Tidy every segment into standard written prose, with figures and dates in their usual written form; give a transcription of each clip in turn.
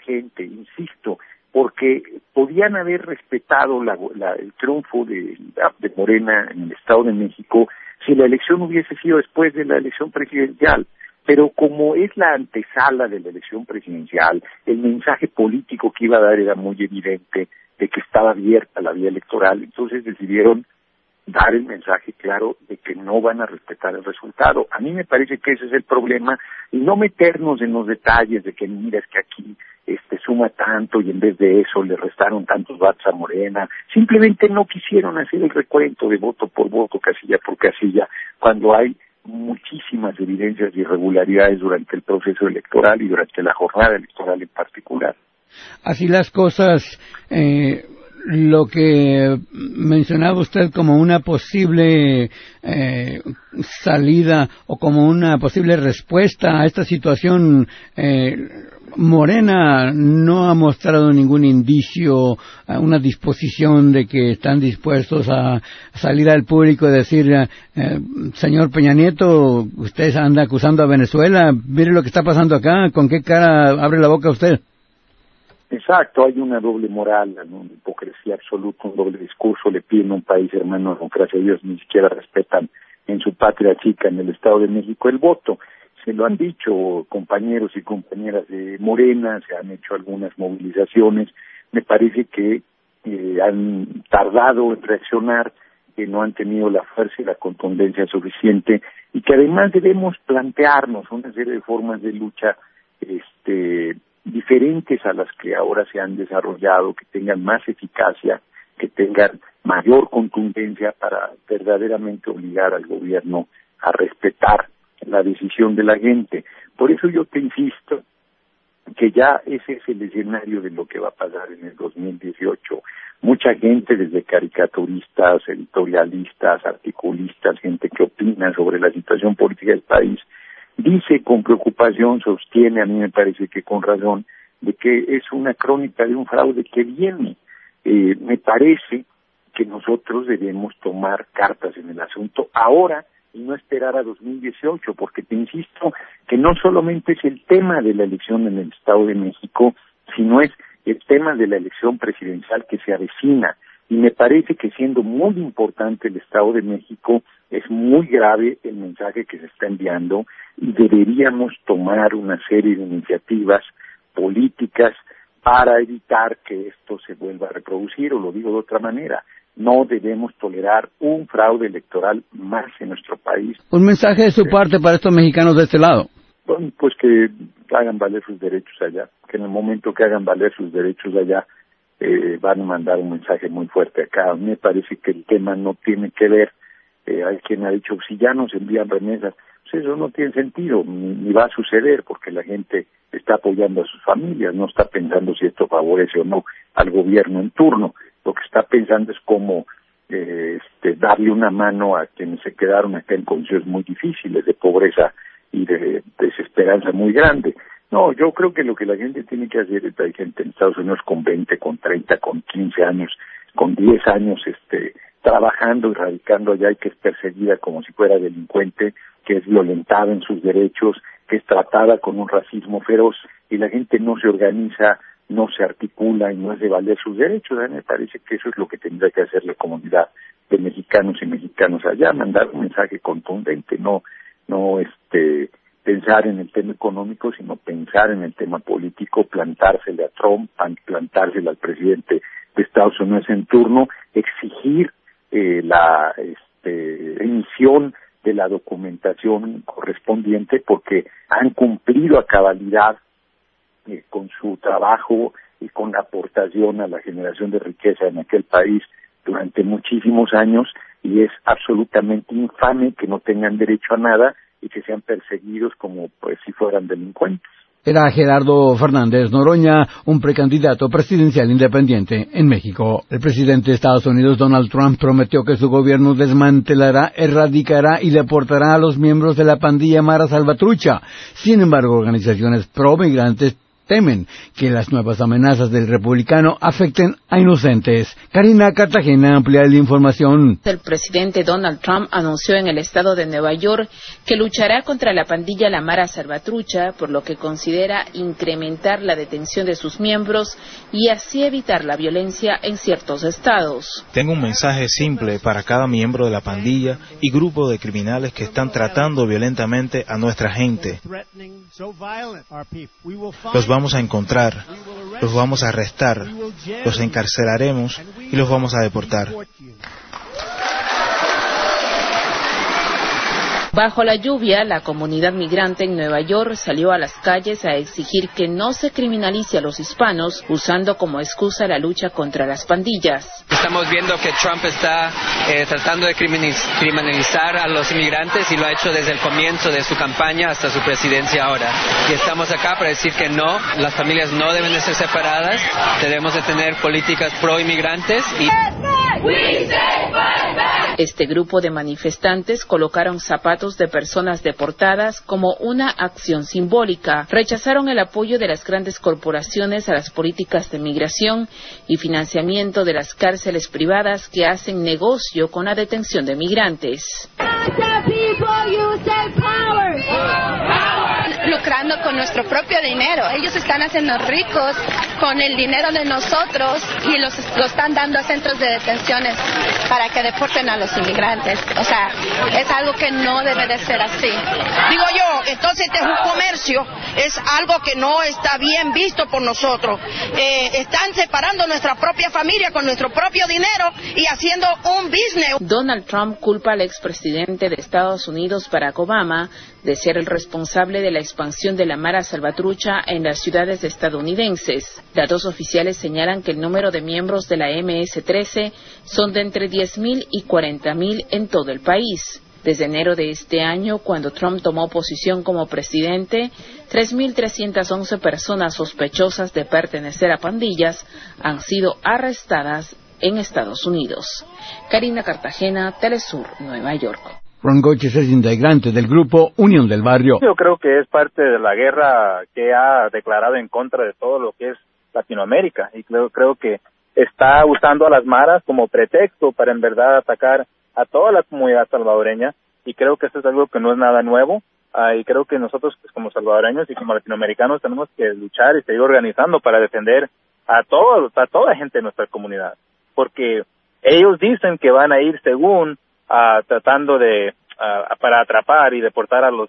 gente, insisto, porque podían haber respetado el triunfo de Morena en el Estado de México si la elección hubiese sido después de la elección presidencial. Pero como es la antesala de la elección presidencial, el mensaje político que iba a dar era muy evidente de que estaba abierta la vía electoral, entonces decidieron dar el mensaje claro de que no van a respetar el resultado. A mí me parece que ese es el problema, y no meternos en los detalles de que mira, es que aquí suma tanto y en vez de eso le restaron tantos votos a Morena. Simplemente no quisieron hacer el recuento de voto por voto, casilla por casilla, cuando hay muchísimas evidencias de irregularidades durante el proceso electoral y durante la jornada electoral en particular. Así las cosas, lo que mencionaba usted como una posible salida o como una posible respuesta a esta situación, Morena no ha mostrado ningún indicio, una disposición de que están dispuestos a salir al público y decir, señor Peña Nieto, usted anda acusando a Venezuela, mire lo que está pasando acá, ¿con qué cara abre la boca usted? Exacto, hay una doble moral, una hipocresía absoluta, un doble discurso. Le piden a un país hermano, democracia, ellos ni siquiera respetan en su patria chica, en el Estado de México, el voto. Se lo han dicho compañeros y compañeras de Morena, se han hecho algunas movilizaciones. Me parece que han tardado en reaccionar, que no han tenido la fuerza y la contundencia suficiente, y que además debemos plantearnos una serie de formas de lucha diferentes a las que ahora se han desarrollado, que tengan más eficacia, que tengan mayor contundencia para verdaderamente obligar al gobierno a respetar la decisión de la gente. Por eso yo te insisto que ya ese es el escenario de lo que va a pasar en el 2018. Mucha gente, desde caricaturistas, editorialistas, articulistas, gente que opina sobre la situación política del país, dice con preocupación, sostiene, a mí me parece que con razón, de que es una crónica de un fraude que viene. Me parece que nosotros debemos tomar cartas en el asunto ahora y no esperar a 2018, porque te insisto que no solamente es el tema de la elección en el Estado de México, sino es el tema de la elección presidencial que se avecina. Y me parece que siendo muy importante el Estado de México, es muy grave el mensaje que se está enviando y deberíamos tomar una serie de iniciativas políticas para evitar que esto se vuelva a reproducir, o lo digo de otra manera, no debemos tolerar un fraude electoral más en nuestro país. Un mensaje de su parte para estos mexicanos de este lado. Bueno, pues que hagan valer sus derechos allá, que en el momento que hagan valer sus derechos allá, van a mandar un mensaje muy fuerte acá. Me parece que el tema no tiene que ver, hay quien ha dicho, si ya nos envían remesas, pues eso no tiene sentido, ni va a suceder, porque la gente está apoyando a sus familias, no está pensando si esto favorece o no al gobierno en turno, lo que está pensando es cómo darle una mano a quienes se quedaron acá en condiciones muy difíciles de pobreza y de desesperanza muy grande. No, yo creo que lo que la gente tiene que hacer es, hay gente en Estados Unidos con 20, con 30, con 15 años, con 10 años, trabajando y radicando allá y que es perseguida como si fuera delincuente, que es violentada en sus derechos, que es tratada con un racismo feroz, y la gente no se organiza, no se articula y no es de valer sus derechos. A mí me parece que eso es lo que tendría que hacer la comunidad de mexicanos y mexicanos allá, mandar un mensaje contundente, no pensar en el tema económico, sino pensar en el tema político, plantársele a Trump, plantársele al presidente de Estados Unidos en turno, exigir la emisión de la documentación correspondiente, porque han cumplido a cabalidad con su trabajo y con la aportación a la generación de riqueza en aquel país durante muchísimos años, y es absolutamente infame que no tengan derecho a nada y que sean perseguidos como pues si fueran delincuentes. Era Gerardo Fernández Noroña, un precandidato presidencial independiente en México. El presidente de Estados Unidos, Donald Trump, prometió que su gobierno desmantelará, erradicará y deportará a los miembros de la pandilla Mara Salvatrucha. Sin embargo, organizaciones pro-migrantes temen que las nuevas amenazas del republicano afecten a inocentes. Karina Cartagena amplía la información. El presidente Donald Trump anunció en el estado de Nueva York que luchará contra la pandilla La Mara Salvatrucha, por lo que considera incrementar la detención de sus miembros y así evitar la violencia en ciertos estados. Tengo un mensaje simple para cada miembro de la pandilla y grupo de criminales que están tratando violentamente a nuestra gente. Los vamos a encontrar, los vamos a arrestar, los encarcelaremos y los vamos a deportar. Bajo la lluvia, la comunidad migrante en Nueva York salió a las calles a exigir que no se criminalice a los hispanos, usando como excusa la lucha contra las pandillas. Estamos viendo que Trump está tratando de criminalizar a los inmigrantes y lo ha hecho desde el comienzo de su campaña hasta su presidencia ahora. Y estamos acá para decir que no, las familias no deben de ser separadas, debemos de tener políticas pro-inmigrantes y... Este grupo de manifestantes colocaron zapatos de personas deportadas como una acción simbólica. Rechazaron el apoyo de las grandes corporaciones a las políticas de migración y financiamiento de las cárceles privadas que hacen negocio con la detención de migrantes. Lucrando con nuestro propio dinero. Ellos están haciendo ricos con el dinero de nosotros y lo están dando a centros de detenciones para que deporten a los inmigrantes. O sea, es algo que no debe de ser así. Digo yo, entonces este es un comercio, es algo que no está bien visto por nosotros. Están separando nuestra propia familia con nuestro propio dinero y haciendo un business. Donald Trump culpa al expresidente de Estados Unidos, Barack Obama, de ser el responsable de la expansión de la Mara Salvatrucha en las ciudades estadounidenses. Datos oficiales señalan que el número de miembros de la MS-13 son de entre 10,000 y 40,000 en todo el país. Desde enero de este año, cuando Trump tomó posición como presidente, 3,311 personas sospechosas de pertenecer a pandillas han sido arrestadas en Estados Unidos. Karina Cartagena, Telesur, Nueva York. Ron Goches es integrante del grupo Unión del Barrio. Yo creo que es parte de la guerra que ha declarado en contra de todo lo que es Latinoamérica, y creo que está usando a las maras como pretexto para en verdad atacar a toda la comunidad salvadoreña, y creo que eso es algo que no es nada nuevo, y creo que nosotros pues, como salvadoreños y como latinoamericanos tenemos que luchar y seguir organizando para defender a toda gente de nuestra comunidad, porque ellos dicen que van a ir según tratando de para atrapar y deportar a los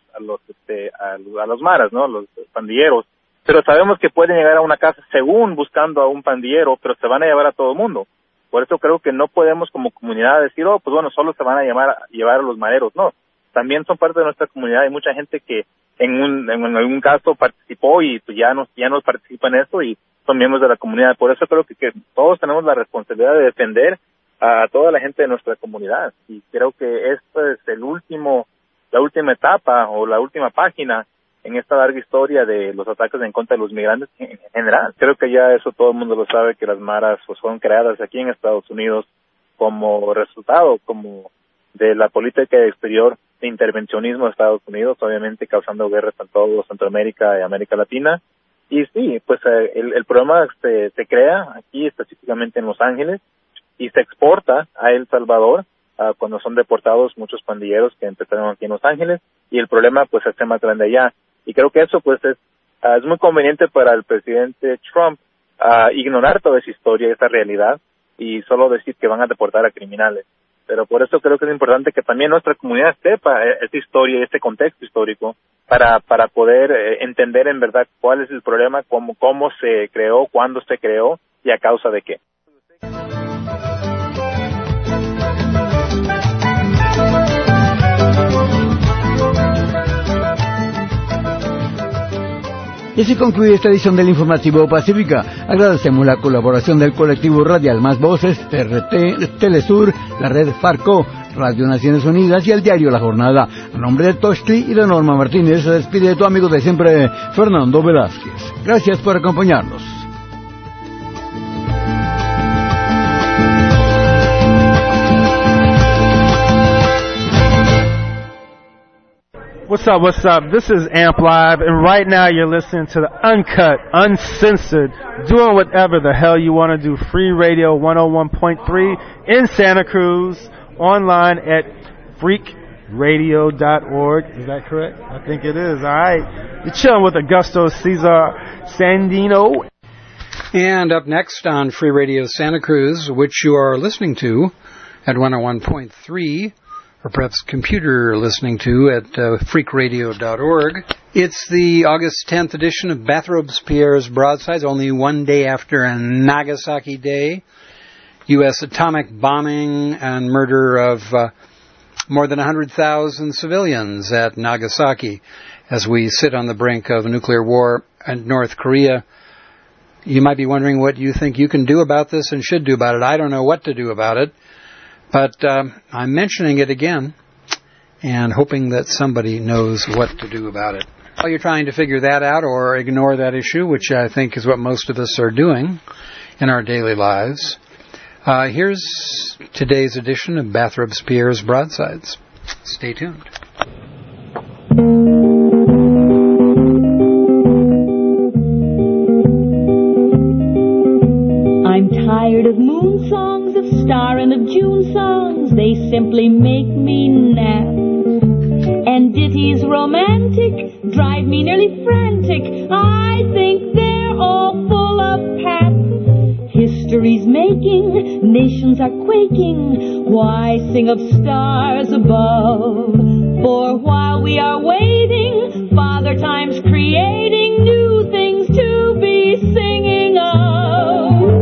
maras, ¿no? Los pandilleros, pero sabemos que pueden llegar a una casa según buscando a un pandillero, pero se van a llevar a todo el mundo. Por eso creo que no podemos como comunidad decir, pues bueno, solo se van a llevar a los mareros. No, también son parte de nuestra comunidad. Hay mucha gente que en algún caso participó y pues ya no participa en eso y son miembros de la comunidad. Por eso creo que todos tenemos la responsabilidad de defender a toda la gente de nuestra comunidad, y creo que esta es la última etapa o la última página en esta larga historia de los ataques en contra de los migrantes en general. Creo que ya eso todo el mundo lo sabe, que las maras pues, fueron creadas aquí en Estados Unidos como resultado como de la política exterior de intervencionismo de Estados Unidos, obviamente causando guerras en todo Centroamérica y América Latina. Y sí, pues el problema se crea aquí específicamente en Los Ángeles y se exporta a El Salvador cuando son deportados muchos pandilleros que empezaron aquí en Los Ángeles, y el problema pues es más grande allá. Y creo que eso pues es muy conveniente para el presidente Trump ignorar toda esa historia, esa realidad, y solo decir que van a deportar a criminales. Pero por eso creo que es importante que también nuestra comunidad sepa esta historia, este contexto histórico, para poder entender en verdad cuál es el problema, cómo se creó, cuándo se creó y a causa de qué. Y así concluye esta edición del Informativo Pacífica. Agradecemos la colaboración del colectivo Radial Más Voces, TRT, Telesur, la red Farco, Radio Naciones Unidas y el diario La Jornada. A nombre de Toshli y de Norma Martínez se despide de tu amigo de siempre, Fernando Velázquez. Gracias por acompañarnos. What's up, what's up? This is Amp Live, and right now you're listening to the uncut, uncensored, doing whatever the hell you want to do, Free Radio 101.3 in Santa Cruz, online at freakradio.org. Is that correct? I think it is. All right. You're chilling with Augusto Cesar Sandino. And up next on Free Radio Santa Cruz, which you are listening to at 101.3, or perhaps computer listening to at freakradio.org. It's the August 10th edition of Bathrobespierre's Broadsides, only one day after Nagasaki Day, U.S. atomic bombing and murder of more than 100,000 civilians at Nagasaki. As we sit on the brink of a nuclear war in North Korea, you might be wondering what you think you can do about this and should do about it. I don't know what to do about it. But I'm mentioning it again and hoping that somebody knows what to do about it. While you're trying to figure that out or ignore that issue, which I think is what most of us are doing in our daily lives, here's today's edition of Bathrobespierre's Broadsides. Stay tuned. I'm tired of moon songs, of star and of June songs. They simply make me nap. And ditties romantic drive me nearly frantic. I think they're all full of pap. History's making, nations are quaking. Why sing of stars above? For while we are waiting, Father Time's creating new things to be singing of.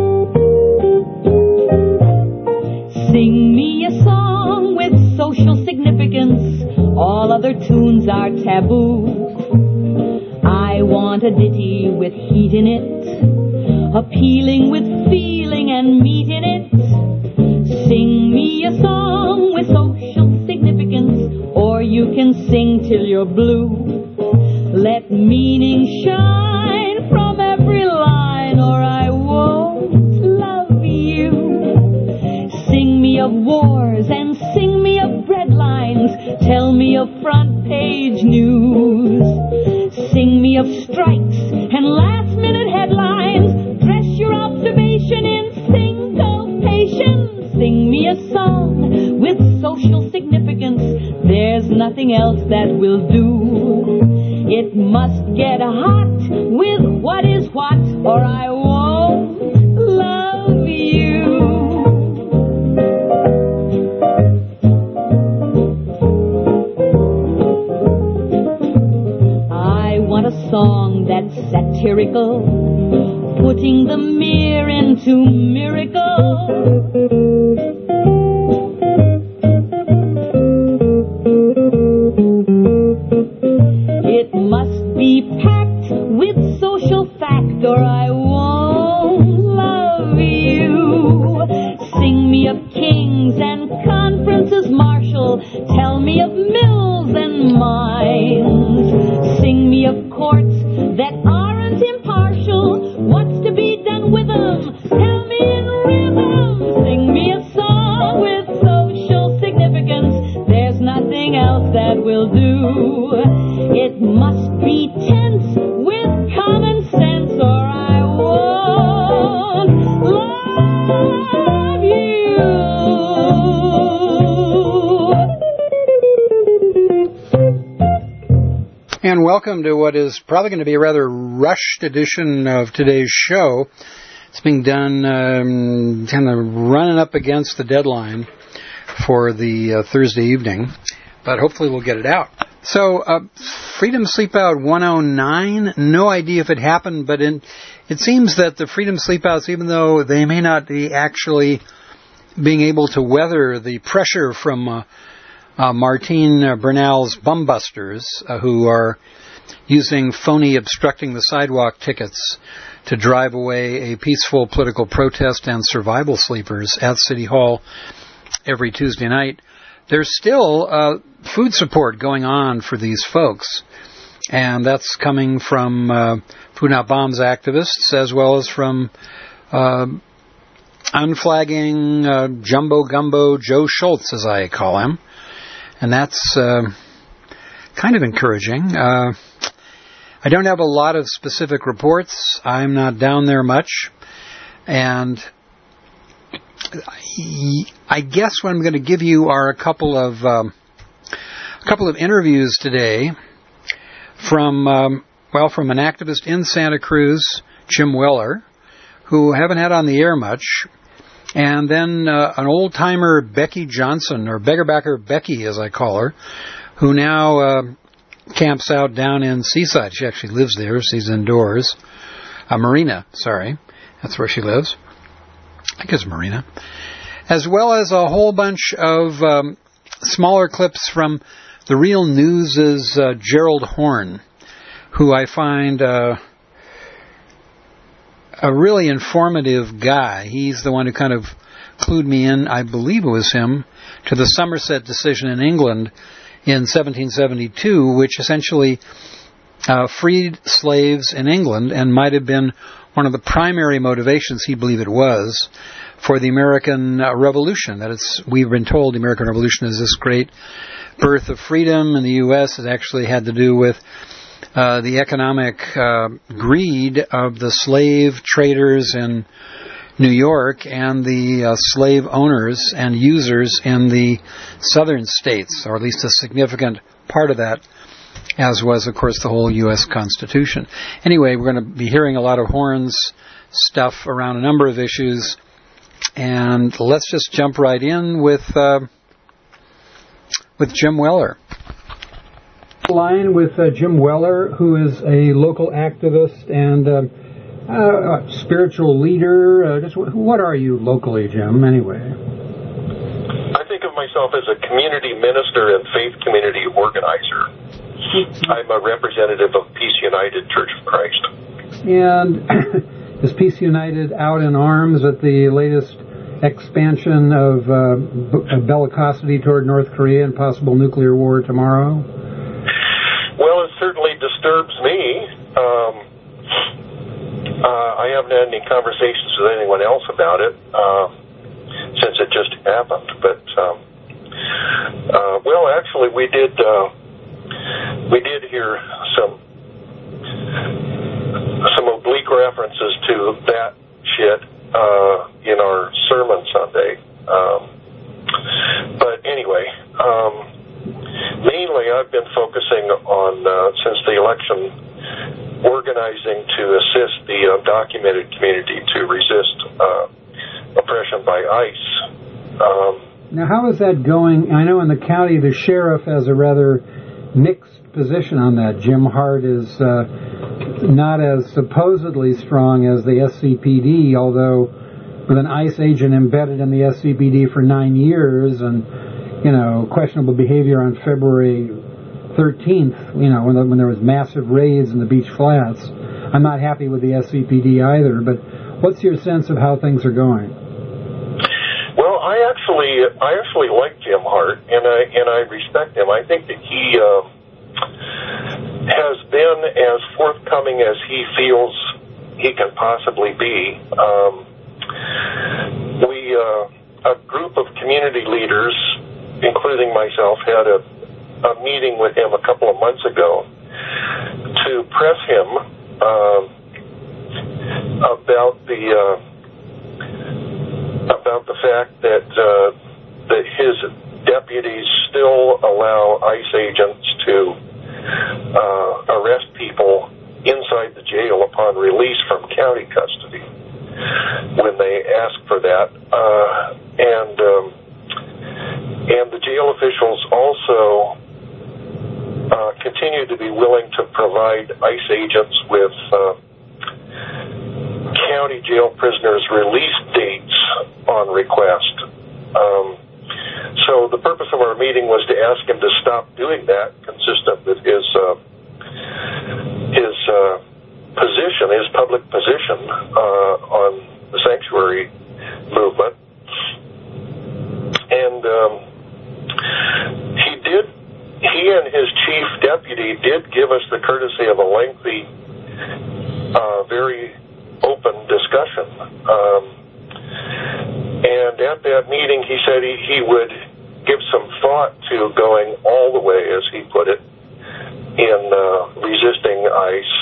Sing me a song with social significance. All other tunes are taboo. I want a ditty with heat in it, appealing with feeling and meat in it. Sing me a song with social significance, or you can sing till you're blue. Let meaning shine from every line, or I won't love you. Sing me of wars and sing me of breadlines. Tell me of front page news. Sing me of strikes and last minute headlines. Dress your observation in syncopation. Sing me a song with social significance. There's nothing else that will do. It must get hot with what is what, or I won't love you. I want a song that's satirical, putting the mere into miracle. It must be packed with social fact, or I won't love you. Sing me of kings and conferences martial. Tell me of mills and mines. Sing me of courts that aren't impartial. What's to be done with them? Tell me in rhythm. Sing me a song with social significance. There's nothing else that will do. It must be tense with common sense, or I won't love you. And welcome to what is probably going to be a rather rushed edition of today's show. It's being done kind of running up against the deadline for the Thursday evening, but hopefully we'll get it out. So, Freedom Sleepout 109, no idea if it happened, but it seems that the Freedom Sleepouts, even though they may not be actually being able to weather the pressure from Martine Bernal's bumbusters, who are using phony obstructing the sidewalk tickets to drive away a peaceful political protest and survival sleepers at City Hall every Tuesday night, there's still food support going on for these folks. And that's coming from Food Not Bombs activists, as well as from unflagging Jumbo Gumbo Joe Schultz, as I call him. And that's kind of encouraging. I don't have a lot of specific reports. I'm not down there much. And I guess what I'm going to give you are a couple of interviews today from an activist in Santa Cruz, Jim Weller, who I haven't had on the air much, and then an old-timer Becky Johnson, or Beggarbacker Becky as I call her, who now camps out down in Seaside. She actually lives there. She's indoors. Marina, sorry. That's where she lives. I think it's Marina. As well as a whole bunch of smaller clips from The Real News' Gerald Horne, who I find a really informative guy. He's the one who kind of clued me in, I believe it was him, to the Somerset decision in England in 1772, which essentially freed slaves in England and might have been one of the primary motivations, he believed it was, for the American Revolution. That we've been told the American Revolution is this great birth of freedom in the U.S. It actually had to do with the economic greed of the slave traders in New York and the slave owners and users in the southern states, or at least a significant part of that, as was, of course, the whole U.S. Constitution. Anyway, we're going to be hearing a lot of Horne's stuff around a number of issues, and let's just jump right in with Jim Weller. Line with Jim Weller, who is a local activist and spiritual leader. What are you locally, Jim, anyway? I think of myself as a community minister and faith community organizer. I'm a representative of Peace United Church of Christ. And is Peace United out in arms at the latest expansion of bellicosity toward North Korea and possible nuclear war tomorrow? Well, it certainly disturbs me. I haven't had any conversations with anyone else about it since it just happened. But well, actually, we did hear some oblique references to that shit in our sermon Sunday. But anyway, mainly I've been focusing on, since the election, organizing to assist the undocumented community to resist oppression by ICE. Now, how is that going? I know in the county the sheriff has a rather mixed position on that. Jim Hart is not as supposedly strong as the SCPD, although with an ICE agent embedded in the SCPD for 9 years and, questionable behavior on February 13th, when there was massive raids in the Beach Flats. I'm not happy with the SCPD either, but what's your sense of how things are going? Well, I actually like Jim Hart, and I respect him. I think that he has been as forthcoming as he feels he can possibly be. A group of community leaders, including myself, had a meeting with him a couple of months ago to press him about the fact that his deputies still allow ICE agents to arrest people inside the jail upon release from county custody when they ask for that, and the jail officials also continue to be willing to provide ICE agents with county jail prisoners' release dates on request. So the purpose of our meeting was to ask him to stop doing that, consistent with his position, his public position on the sanctuary movement. And he and his chief deputy did give us the courtesy of a lengthy, very open discussion. And at that meeting, he said he would give some thought to going all the way, as he put it, in resisting ICE.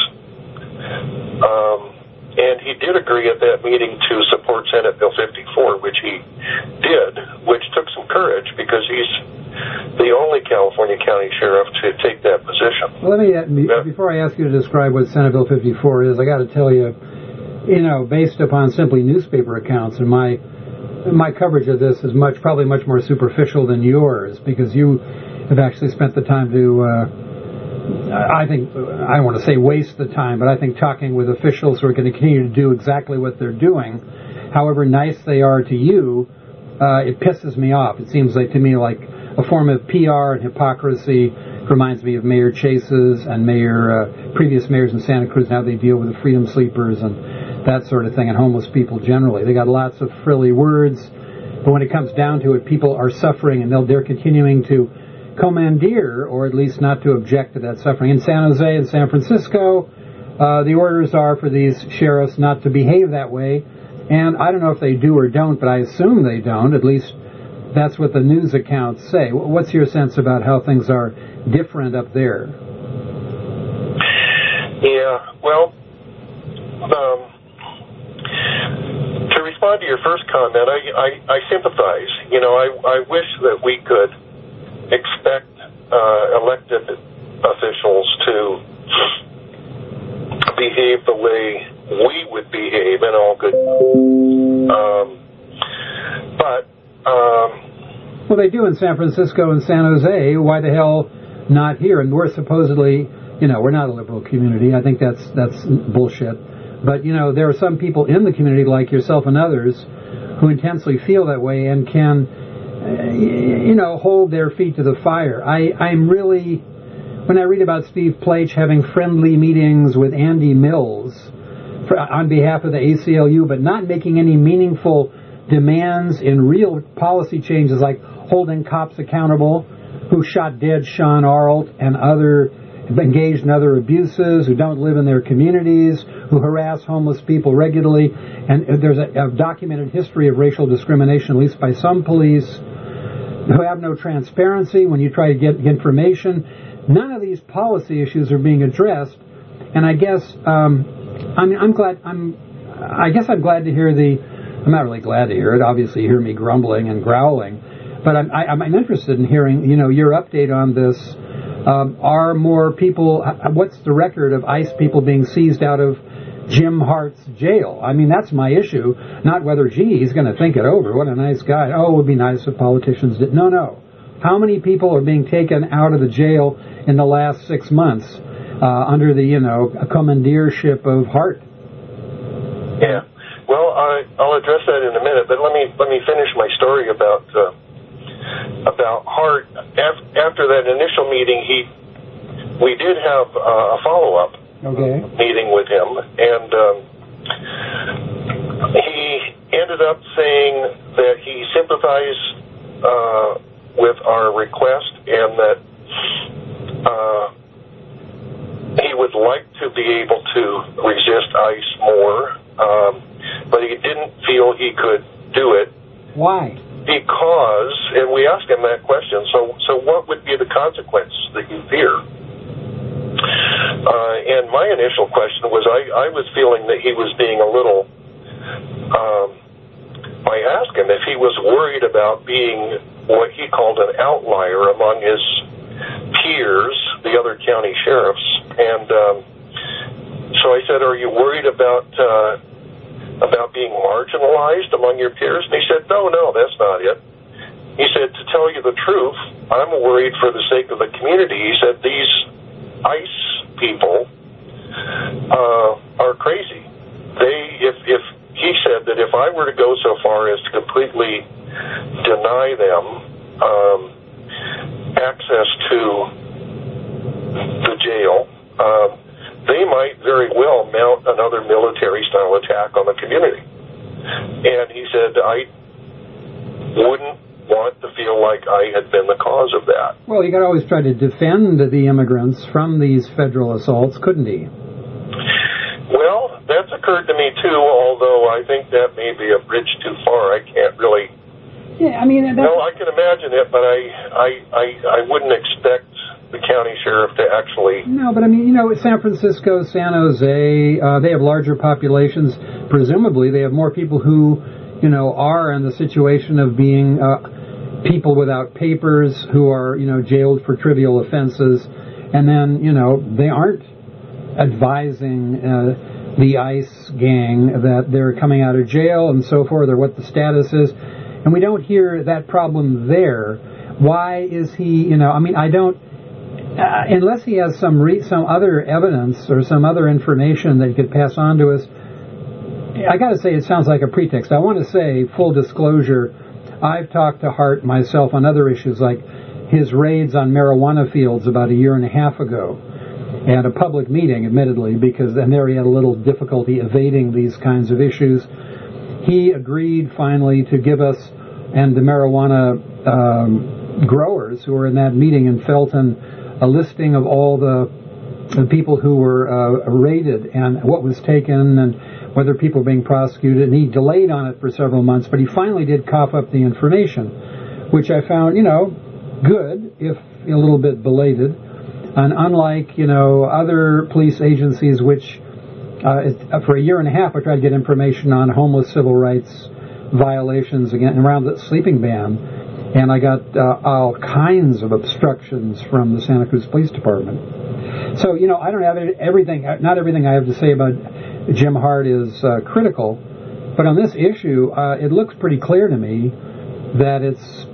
And he did agree at that meeting to support Senate Bill 54, which he did, which took some courage because he's the only California county sheriff to take that position. Well, before I ask you to describe what Senate Bill 54 is, I got to tell you, based upon simply newspaper accounts, and my coverage of this is probably much more superficial than yours, because you have actually spent the time to, I think, I don't want to say waste the time, but I think talking with officials who are going to continue to do exactly what they're doing, however nice they are to you, it pisses me off. It seems like to me like a form of PR and hypocrisy. Reminds me of Mayor Chase's and previous mayors in Santa Cruz and how they deal with the freedom sleepers and that sort of thing, and homeless people generally. They got lots of frilly words, but when it comes down to it, people are suffering, and they're continuing to commandeer, or at least not to object to that suffering. In San Jose and San Francisco, the orders are for these sheriffs not to behave that way, and I don't know if they do or don't, but I assume they don't. At least that's what the news accounts say. What's your sense about how things are different up there? Yeah, well, to respond to your first comment, I sympathize. I wish that we could expect elected officials to behave the way we would behave in all good. Well, they do in San Francisco and San Jose. Why the hell not here? And we're supposedly, we're not a liberal community. I think that's bullshit. But, there are some people in the community like yourself and others who intensely feel that way and can, hold their feet to the fire. I'm really, when I read about Steve Plaich having friendly meetings with Andy Mills on behalf of the ACLU, but not making any meaningful demands in real policy changes like holding cops accountable who shot dead Sean Arlt and engaged in other abuses, who don't live in their communities, who harass homeless people regularly, and there's a documented history of racial discrimination, at least by some police, who have no transparency when you try to get information. None of these policy issues are being addressed, and I guess I'm glad to hear I'm not really glad to hear it. Obviously, you hear me grumbling and growling, but I'm interested in hearing your update on this. Are more people? What's the record of ICE people being seized out of Jim Hart's jail? I mean, that's my issue. Not whether, he's going to think it over. What a nice guy. Oh, it would be nice if politicians did. No. How many people are being taken out of the jail in the last 6 months under the commandeership of Hart? Yeah. Well, I'll address that in a minute, but let me finish my story about Hart. After that initial meeting, we did have a follow-up meeting with him, and he ended up saying that he sympathized with our request and that he would like to be able to resist ICE more, but he didn't feel he could do it. Why? Because, and we asked him that question, so what would be the consequence that you fear? And my initial question was, I was feeling that he was being a little, I asked him if he was worried about being what he called an outlier among his peers, the other county sheriffs, and so I said, are you worried about being marginalized among your peers? And he said, no, that's not it. He said, to tell you the truth, I'm worried for the sake of the community. He said, these ICE people are crazy. He said that if I were to go so far as to completely deny them access to the jail, they might very well mount another military-style attack on the community. And he said, I wouldn't want to feel like I had been the cause of that. Well, he could always try to defend the immigrants from these federal assaults, couldn't he? Well, that's occurred to me, too, although I think that may be a bridge too far. I can't really... Yeah, I mean... No, I can imagine it, but I wouldn't expect the county sheriff to actually... No, but I mean, San Francisco, San Jose, they have larger populations. Presumably, they have more people who, are in the situation of being people without papers who are, jailed for trivial offenses. And then, they aren't advising the ICE gang that they're coming out of jail and so forth, or what the status is. And we don't hear that problem there. Why is he, I don't, unless he has some other evidence or some other information that he could pass on to us, I got to say it sounds like a pretext. I want to say, full disclosure, I've talked to Hart myself on other issues like his raids on marijuana fields about a year and a half ago, and a public meeting, admittedly, because then there he had a little difficulty evading these kinds of issues. He agreed finally to give us and the marijuana growers who were in that meeting in Felton a listing of all the people who were raided and what was taken and whether people were being prosecuted. And he delayed on it for several months, but he finally did cough up the information, which I found, good, if a little bit belated. And unlike, other police agencies which, for a year and a half, I tried to get information on homeless civil rights violations again around the sleeping ban, and I got all kinds of obstructions from the Santa Cruz Police Department. So, I don't have everything, not everything I have to say about Jim Hart is critical, but on this issue, it looks pretty clear to me that it's,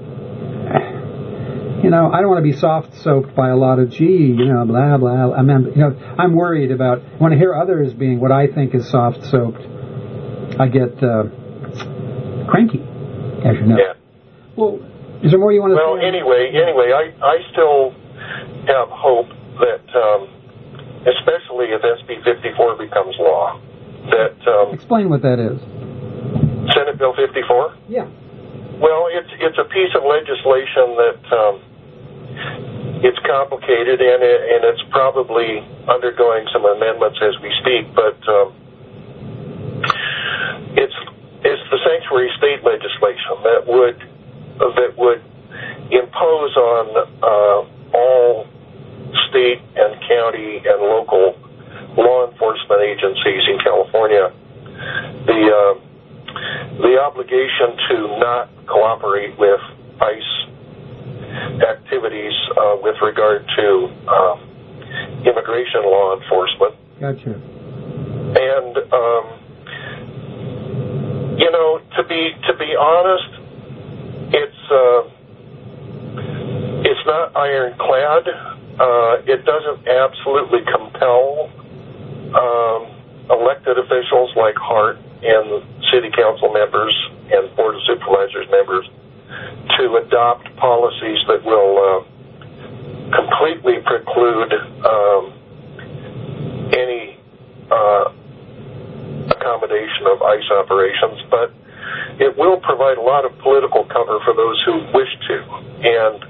I don't want to be soft-soaped by a lot of, blah, blah. I'm worried about, when I hear others being what I think is soft-soaped, I get cranky, as you know. Yeah. Well, is there more you want to say? Well, anyway, I still have hope that, especially if SB 54 becomes law, that... Explain what that is. Senate Bill 54? Yeah. Well, it's a piece of legislation that it's complicated and it's probably undergoing some amendments as we speak, but it's the sanctuary state legislation that would impose on all state and county and local law enforcement agencies in California the obligation to not cooperate with ICE activities with regard to immigration law enforcement. Gotcha. And to be honest, it's not ironclad. It doesn't absolutely compel elected officials like Hart and city council members and board of supervisors members to adopt policies that will completely preclude any accommodation of ICE operations, but it will provide a lot of political cover for those who wish to, and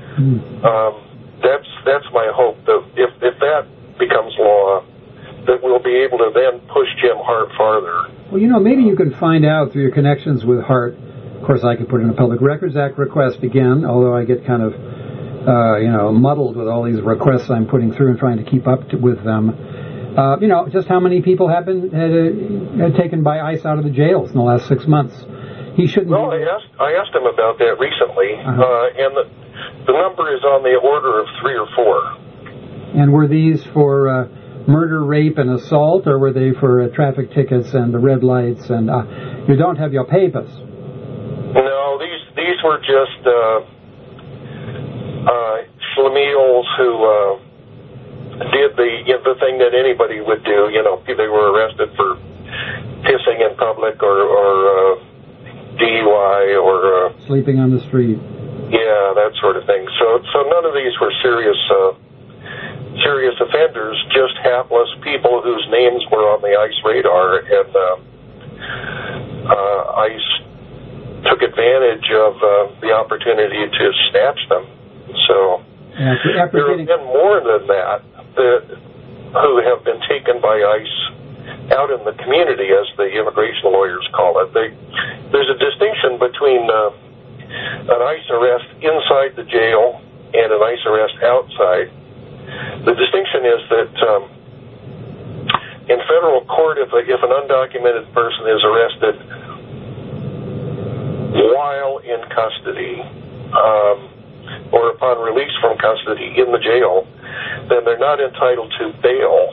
that's my hope that if that becomes law, that we'll be able to then push Jim Hart farther. Well, maybe you can find out through your connections with Hart. Of course, I could put in a Public Records Act request again, although I get kind of, muddled with all these requests I'm putting through and trying to keep up with them. Just how many people have been taken by ICE out of the jails in the last 6 months? He shouldn't. Well, I asked him about that recently, and the number is on the order of 3 or 4. And were these for murder, rape, and assault, or were they for traffic tickets and the red lights and you don't have your papers? No, these were just schlemiels who did the thing that anybody would do. They were arrested for pissing in public or DUI or sleeping on the street. Yeah, that sort of thing. So none of these were serious offenders, just hapless people whose names were on the ICE radar, and ICE took advantage of the opportunity to snatch them. So there have been more than that who have been taken by ICE out in the community, as the immigration lawyers call it. There's a distinction between an ICE arrest inside the jail and an ICE arrest outside. The distinction is that in federal court, if an undocumented person is arrested while in custody or upon release from custody in the jail, then they're not entitled to bail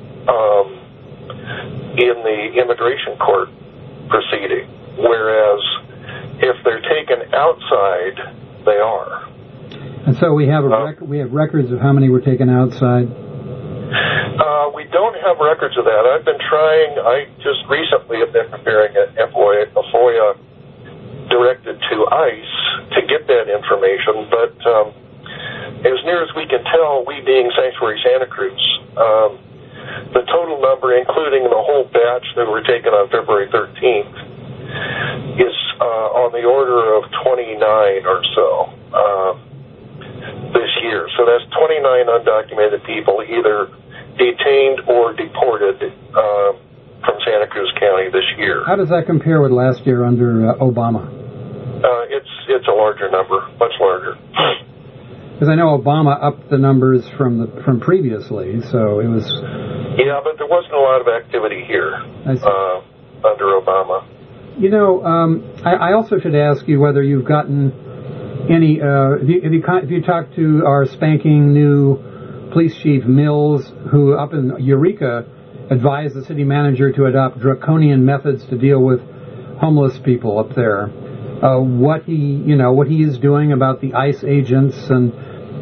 in the immigration court proceeding, whereas if they're taken outside, they are. And so we have we have records of how many were taken outside. We don't have records of that. I've been trying. I just recently have been preparing a FOIA directed to ICE to get that information, but as near as we can tell, we being Sanctuary Santa Cruz, the total number, including the whole batch that were taken on February 13th, is on the order of 29 or so this year. So that's 29 undocumented people either detained or deported from Santa Cruz County this year. How does that compare with last year under Obama? It's a larger number, much larger. Because I know Obama upped the numbers from previously, so it was. Yeah, but there wasn't a lot of activity here under Obama. You know, I also should ask you whether you've gotten any. If you talked to our spanking new police chief Mills, who up in Eureka advised the city manager to adopt draconian methods to deal with homeless people up there. What he is doing about the ICE agents and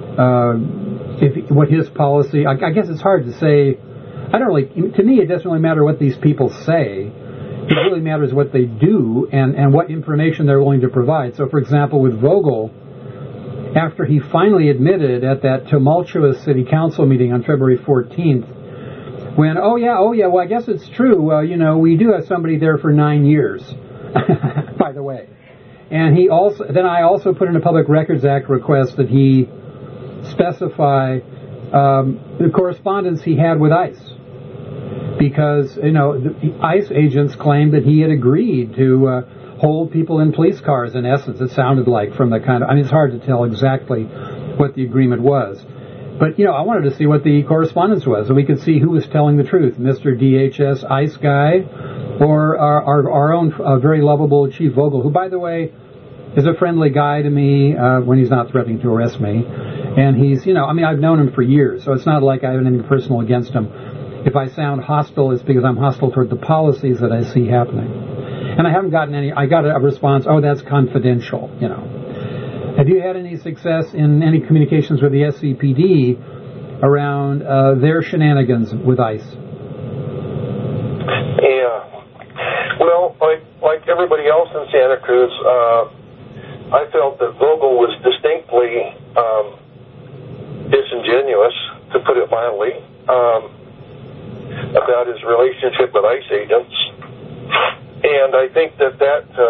what his policy. I guess it's hard to say. To me, it doesn't really matter what these people say. It really matters what they do and what information they're willing to provide. So, for example, with Vogel, after he finally admitted at that tumultuous city council meeting on February 14th, when, well, I guess it's true. We do have somebody there for 9 years, by the way. And I also put in a Public Records Act request that he specify the correspondence he had with ICE. Because, the ICE agents claimed that he had agreed to hold people in police cars, in essence. It sounded like from the it's hard to tell exactly what the agreement was. But, I wanted to see what the correspondence was, so we could see who was telling the truth, Mr. DHS ICE guy or our own very lovable Chief Vogel, who, by the way, is a friendly guy to me when he's not threatening to arrest me. And he's, I've known him for years, so it's not like I have anything personal against him. If I sound hostile, it's because I'm hostile toward the policies that I see happening. And I haven't gotten any. I got a response, that's confidential, Have you had any success in any communications with the SCPD around their shenanigans with ICE? Yeah. Well, like everybody else in Santa Cruz, I felt that Vogel was distinctly disingenuous, to put it mildly, about his relationship with ICE agents. And I think that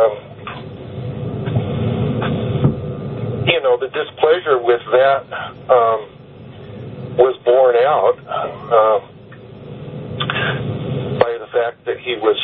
the displeasure with that was borne out by the fact that he was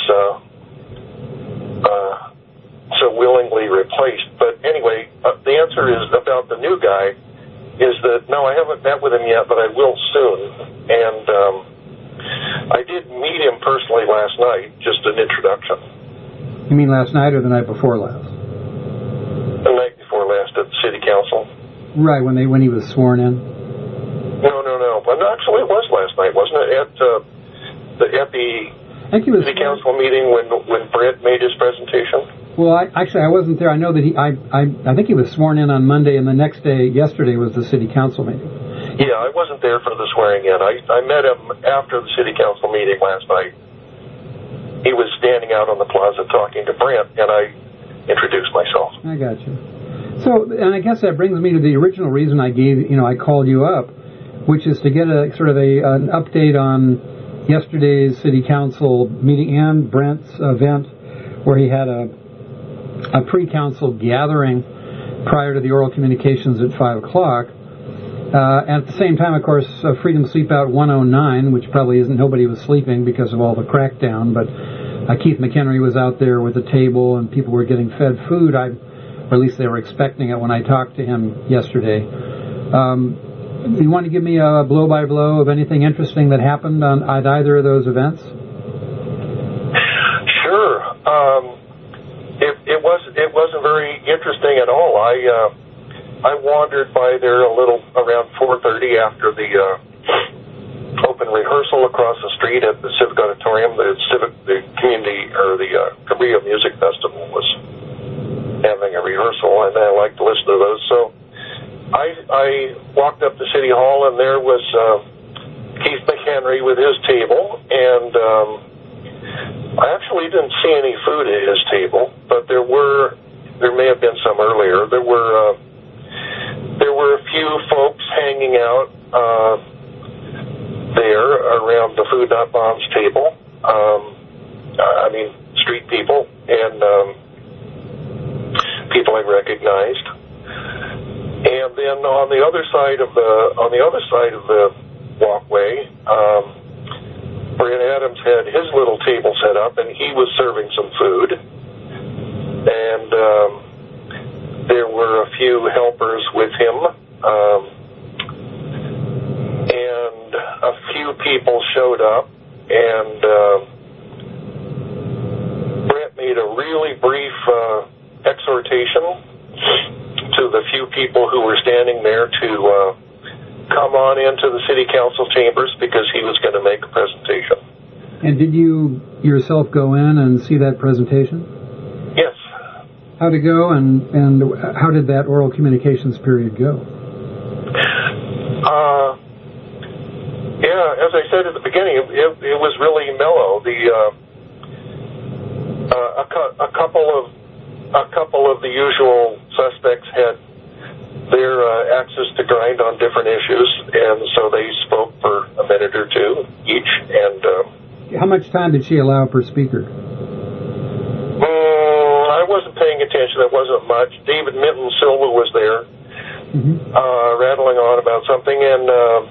so willingly replaced. But anyway, the answer is about the new guy is that, no, I haven't met with him yet, but I will soon. And I did meet him personally last night, just an introduction. You mean last night or the night before last? The night before last at the city council. Right, when he was sworn in? No. But actually, it was last night, wasn't it? At the city council meeting when Brent made his presentation. Well, I wasn't there. I know that I think he was sworn in on Monday, and the next day, yesterday, was the city council meeting. Yeah, I wasn't there for the swearing in. I met him after the city council meeting last night. He was standing out on the plaza talking to Brent, and I introduced myself. I got you. So, and I guess that brings me to the original reason I called you up, which is to get an update on yesterday's city council meeting and Brent's event, where he had a pre-council gathering prior to the oral communications at 5 o'clock. And at the same time, of course, Freedom Sleepout 109, which probably isn't, nobody was sleeping because of all the crackdown, but Keith McHenry was out there with a table and people were getting fed food, or at least they were expecting it when I talked to him yesterday. you want to give me a blow-by-blow of anything interesting that happened at either of those events? Sure. It wasn't very interesting at all. I wandered by there a little around 4:30 after the open rehearsal across the street at the Civic Auditorium. The community or the Cabrillo Music Festival was having a rehearsal, and I like to listen to those. So I walked up to City Hall, and there was Keith McHenry with his table, and I actually didn't see any food at his table, but there may have been some earlier. There were a few folks hanging out there around the Food Not Bombs table. Street people and people I recognized. And then on the other side of the walkway, Brent Adams had his little table set up, and he was serving some food. And there were a few helpers with him, and a few people showed up, and Brent made a really brief exhortation to the few people who were standing there to come on into the city council chambers because he was going to make a presentation. And did you yourself go in and see that presentation? Yes. How'd it go, and how did that oral communications period go? As I said at the beginning, it was really mellow. A couple of the usual suspects had their axes to grind on different issues, and so they spoke for a minute or two each. And how much time did she allow per speaker? I wasn't paying attention. It wasn't much. David Minton Silva was there, rattling on about something, and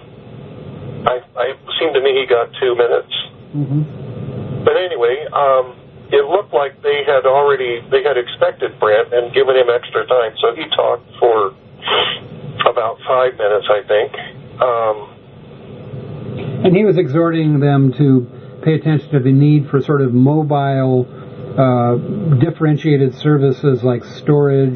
it seemed to me he got 2 minutes. But anyway, it looked like they had expected Brent and given him extra time, so he talked for about 5 minutes, I think. And he was exhorting them to pay attention to the need for sort of mobile, differentiated services like storage,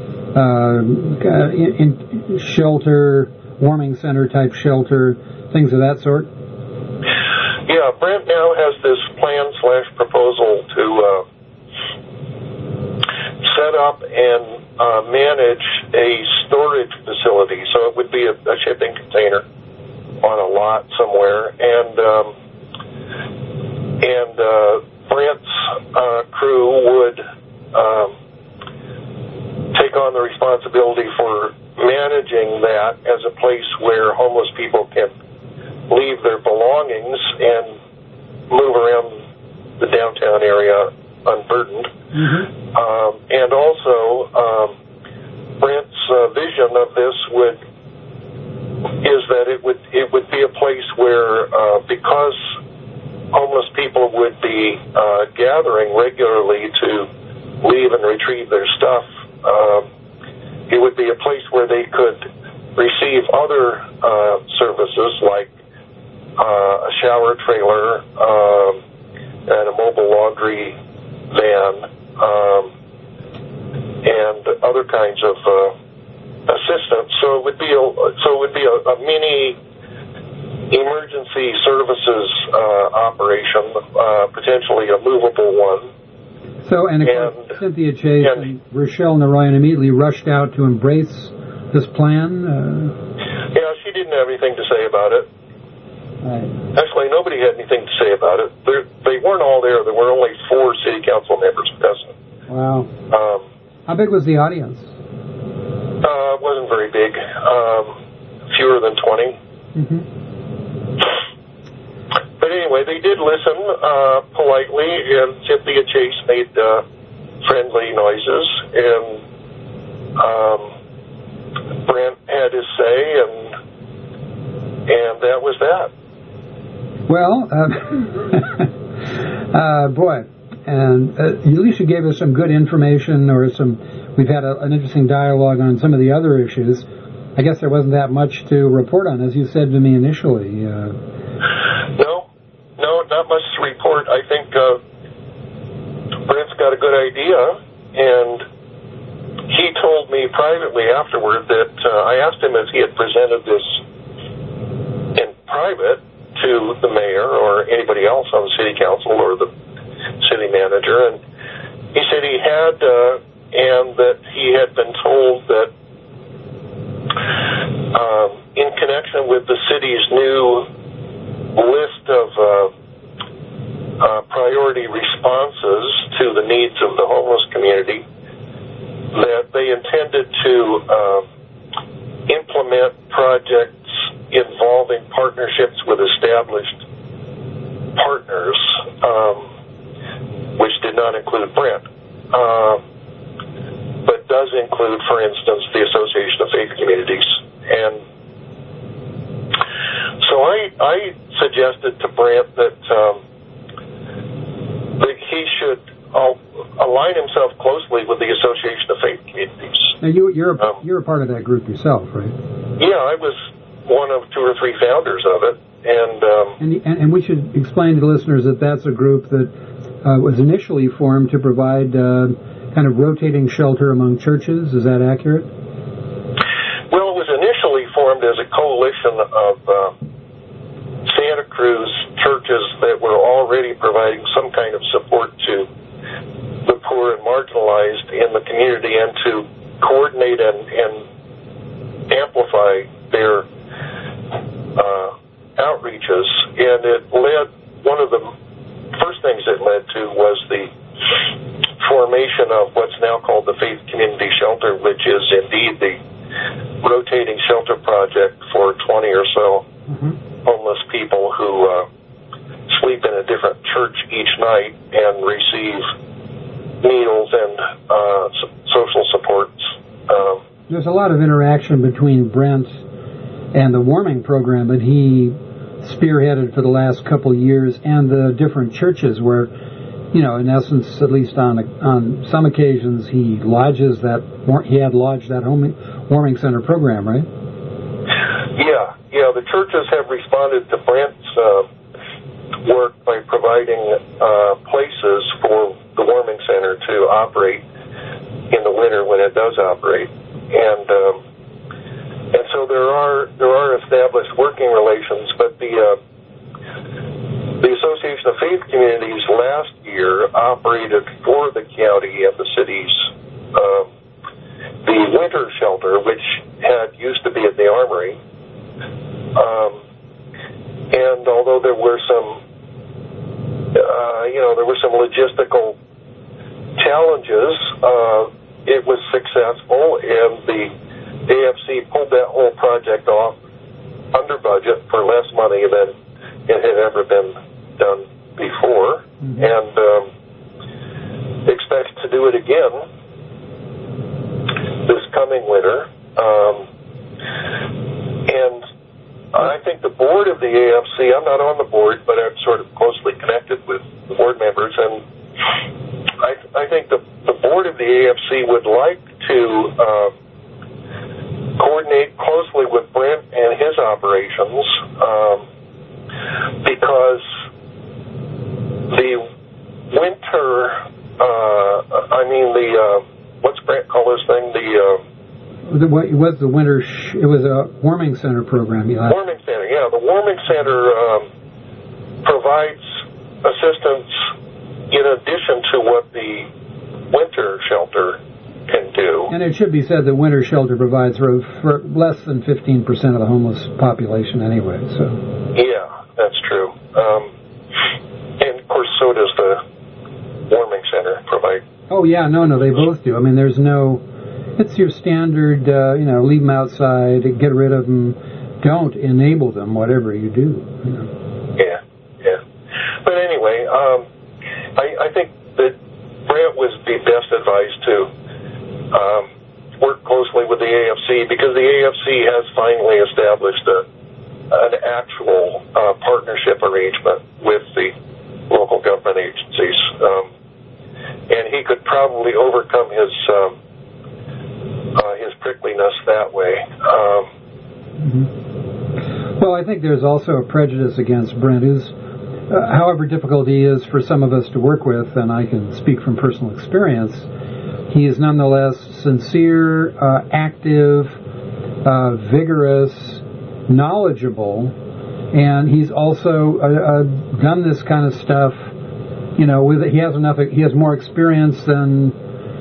in shelter, warming center type shelter, things of that sort. Yeah, Brent now has this plan/proposal to set up and manage a storage facility. So it would be a shipping container on a lot somewhere, and Brent's crew would take on the responsibility for managing that as a place where homeless people can leave their belongings and move around the downtown area unburdened. And also, Brent's vision of this is that it would be a place where, because homeless people would be gathering regularly to leave and retrieve their stuff, it would be a place where they could receive other services like a shower trailer and a mobile laundry van and other kinds of assistance. So it would be a mini emergency services operation, potentially a movable one. So, and Cynthia Chase and Rochelle Narayan immediately rushed out to embrace this plan? Yeah, she didn't have anything to say about it. Right. Actually, nobody had anything to say about it. They weren't all there. There were only 4 city council members present. Wow. How big was the audience? It wasn't very big. Fewer than 20. But anyway, they did listen politely, and Cynthia Chase made friendly noises, and Brent had his say, and that was that. Well, boy, and at least you gave us some good information, or we've had an interesting dialogue on some of the other issues. I guess there wasn't that much to report on, as you said to me initially. No, not much to report. I think Brent's got a good idea, and he told me privately afterward that I asked him if he had presented this in private to the mayor or anybody else on the city council or the city manager, and he said he had, and that he had been told that in connection with the city's new list of priority responses to the needs of the homeless community, that they intended to implement projects involving partnerships with established partners, which did not include Brent, but does include, for instance, the Association of Faith Communities. And so I suggested to Brent that he should align himself closely with the Association of Faith Communities. Now you're a part of that group yourself, right? Yeah, I was one of 2 or 3 founders of it, and we should explain to the listeners that that's a group that was initially formed to provide kind of rotating shelter among churches. Is that accurate? Well, it was initially formed as a coalition of Santa Cruz churches that were already providing some kind of support to the poor and marginalized in the community, and to coordinate and amplify their outreaches. And it led, one of the first things it led to was the formation of what's now called the Faith Community Shelter, which is indeed the rotating shelter project for 20 or so homeless people who sleep in a different church each night and receive meals and social supports. There's a lot of interaction between Brent and the warming program that he spearheaded for the last couple of years, and the different churches where, you know, in essence, at least on some occasions, he had lodged that warming center program, right? Yeah. The churches have responded to Brent's work by providing places for the warming center to operate in the winter when it does operate, and so there are established working relations. But the Association of Faith Communities last year operated for the county and the cities the winter shelter, which used to be at the Armory. And although there were some logistical challenges, it was successful, and the AFC pulled that whole project off under budget for less money than it had ever been done before, and expects to do it again this coming winter. And I think the board of the AFC, I'm not on the board, but I'm sort of closely connected with the board members, and I think the board of the AFC would like to coordinate closely with Brent and his operations, because the winter, what's Brent call this thing? It was the winter. It was a warming center program. Warming center, yeah. The warming center provides assistance in addition to what the winter shelter can do. And it should be said that winter shelter provides for less than 15% of the homeless population anyway. So. Yeah, that's true. And of course, so does the warming center provide. Oh yeah, no, they both do. I mean, there's no. It's your standard, leave them outside, get rid of them, don't enable them, whatever you do. Yeah. But anyway, I think that Brent would be best advised to work closely with the AFC, because the AFC has finally established an actual partnership arrangement with the local government agencies, and he could probably overcome his prickliness that way. Well, I think there's also a prejudice against Brent, who's, however difficult he is for some of us to work with, and I can speak from personal experience, he is nonetheless sincere, active, vigorous, knowledgeable, and he's also done this kind of stuff. You know, he has more experience than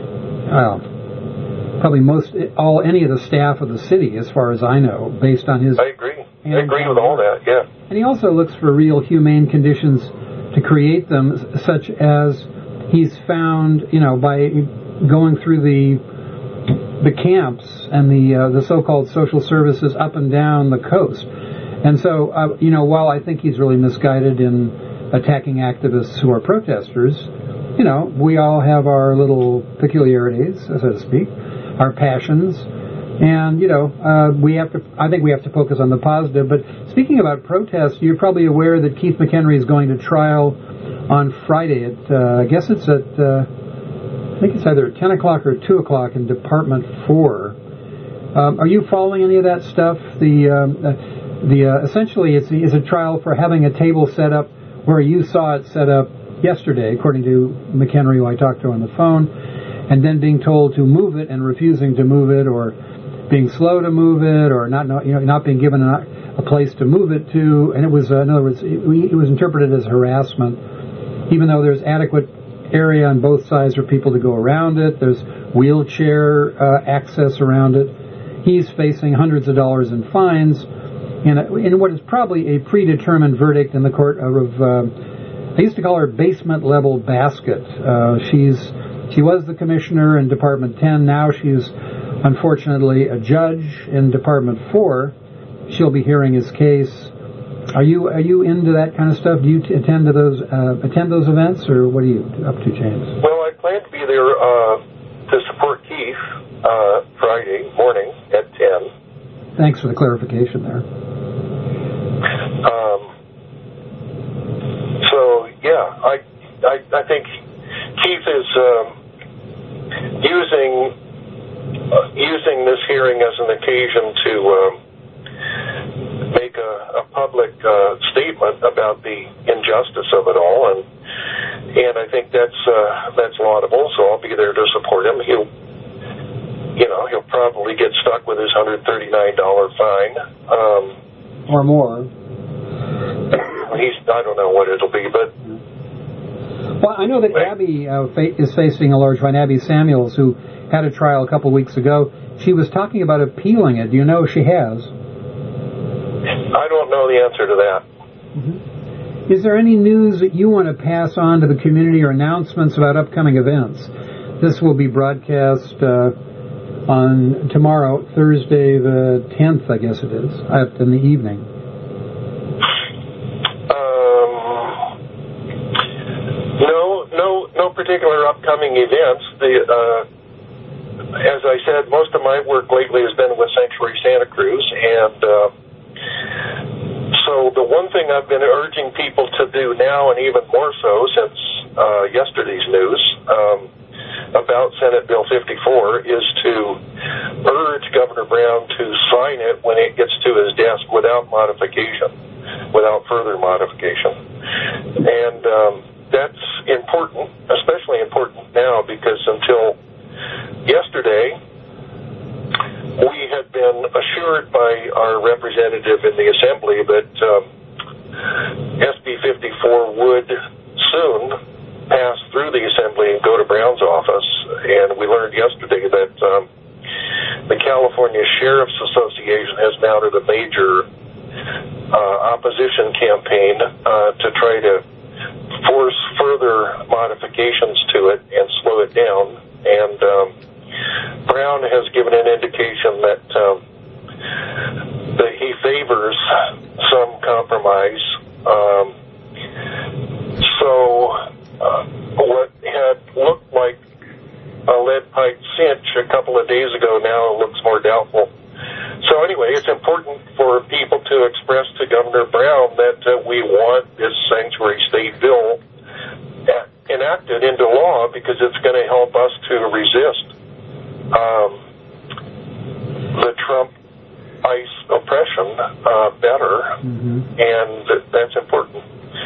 probably any of the staff of the city, as far as I know, based on his. I agree with all that. Yeah. And he also looks for real humane conditions to create them, such as he's found, you know, by going through the camps and the so-called social services up and down the coast. And so, you know, while I think he's really misguided in attacking activists who are protesters, you know, we all have our little peculiarities, so to speak, our passions, and, you know, I think we have to focus on the positive. But speaking about protests, you're probably aware that Keith McHenry is going to trial on Friday at, I guess it's at, I think it's either 10 o'clock or 2 o'clock in Department 4. Are you following any of that stuff? Essentially it's a trial for having a table set up where you saw it set up yesterday, according to McHenry, who I talked to on the phone, and then being told to move it and refusing to move it, or being slow to move it, or not being given a place to move it to. And it was, in other words, it was interpreted as harassment, even though there's adequate area on both sides for people to go around it. There's wheelchair access around it. He's facing hundreds of dollars in fines in what is probably a predetermined verdict in the court of, I used to call her basement level basket. She was the commissioner in Department 10. Now she's unfortunately a judge in Department 4. She'll be hearing his case. Are you into that kind of stuff? Do you attend those events, or what are you up to, James? Well, I plan to be there to support Keith Friday morning at 10. Thanks for the clarification there. So yeah, I think Keith is using this hearing as an occasion to make a public statement about the injustice of it all, and I think that's laudable. So I'll be there to support him. He'll probably get stuck with his $139 fine, or more. I don't know what it'll be, but. Well, I know that Abby is facing a large fine. Abby Samuels, who had a trial a couple weeks ago, she was talking about appealing it. Do you know she has? I don't know the answer to that. Mm-hmm. Is there any news that you want to pass on to the community, or announcements about upcoming events? This will be broadcast on tomorrow, Thursday the 10th, I guess it is, in the evening. No particular upcoming events. As I said, most of my work lately has been with Sanctuary Santa Cruz, and so the one thing I've been urging people to do now, and even more so since yesterday's news about Senate Bill 54, is to urge Governor Brown to sign it when it gets to his desk without further modification. And that's important, especially important now, because until yesterday, we had been assured by our representative in the Assembly that SB 54 would soon pass through the Assembly and go to Brown's office. And we learned yesterday that the California Sheriff's Association has mounted a major opposition campaign to try to force further modifications to it and slow it down. And Brown has given an indication that he favors some compromise. What had looked like a lead pipe cinch a couple of days ago now looks more doubtful. So anyway, it's important for people to express to Governor Brown that we want this sanctuary state bill enacted into law, because it's going to help us to resist the Trump ICE oppression better, and that's important.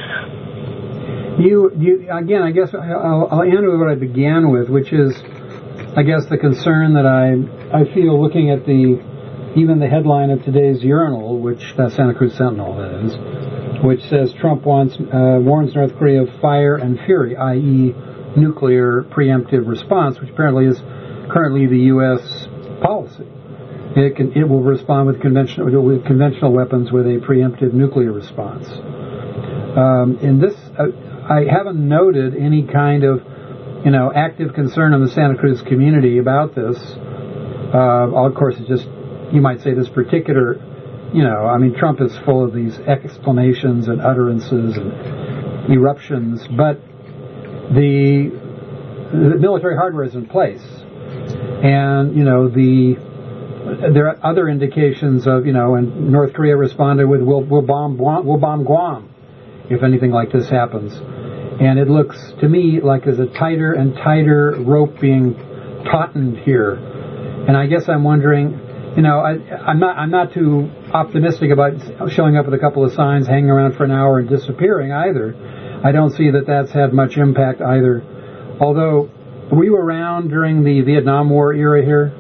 Again, I guess I'll end with what I began with, which is, I guess, the concern that I feel looking at even the headline of today's Urinal, which Santa Cruz Sentinel that is, which says Trump warns North Korea of fire and fury, i.e. nuclear preemptive response, which apparently is currently the U.S. policy. It will respond with conventional weapons with a preemptive nuclear response. In this, I haven't noted any kind of, active concern in the Santa Cruz community about this. Of course, it's just, you might say, this particular, Trump is full of these exclamations and utterances and eruptions, but the military hardware is in place, and there are other indications of, and North Korea responded with, we'll bomb Guam if anything like this happens. And it looks to me like there's a tighter and tighter rope being tautened here. And I guess I'm wondering, I'm not too optimistic about showing up with a couple of signs, hanging around for an hour and disappearing either. I don't see that that's had much impact either. Although, were you around during the Vietnam War era here?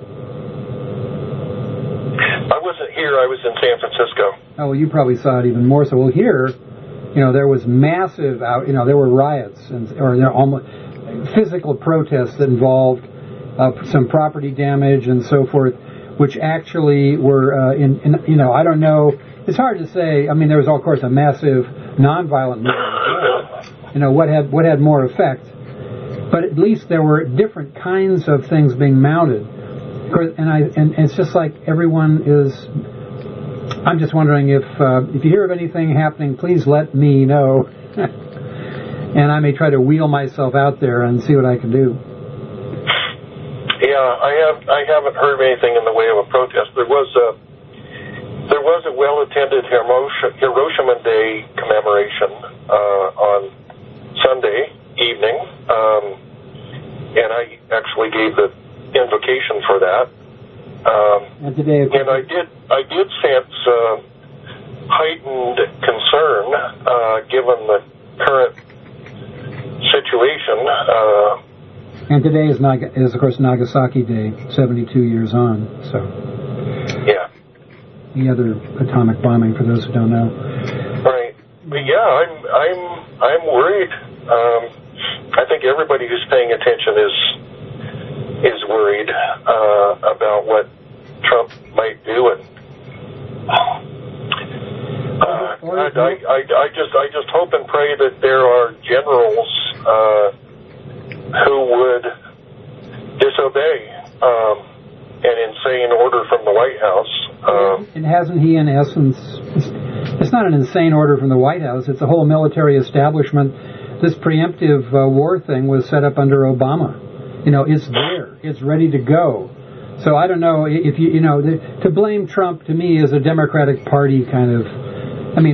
I wasn't here. I was in San Francisco. Oh, well, you probably saw it even more so. Well, here, there was massive, there were riots or almost physical protests that involved some property damage and so forth, which actually were I don't know. It's hard to say. I mean, there was, of course, a massive nonviolent movement. What had more effect? But at least there were different kinds of things being mounted. And it's just like everyone is. I'm just wondering if you hear of anything happening, please let me know, and I may try to wheel myself out there and see what I can do. Yeah, I haven't heard of anything in the way of a protest. There was a well-attended Hiroshima Day commemoration on Sunday evening, and I actually gave the invocation for that. And today, and I did sense heightened concern given the current situation. And today is of course Nagasaki Day, 72 years on. So yeah, the other atomic bombing, for those who don't know. Right. But yeah, I'm worried. I think everybody who's paying attention is worried about what Trump might do, and I just hope and pray that there are generals who would disobey an insane order from the White House. And hasn't he, in essence, it's not an insane order from the White House, it's a whole military establishment. This preemptive war thing was set up under Obama. It's there. It's ready to go. So I don't know if to blame Trump to me is a Democratic Party kind of. I mean,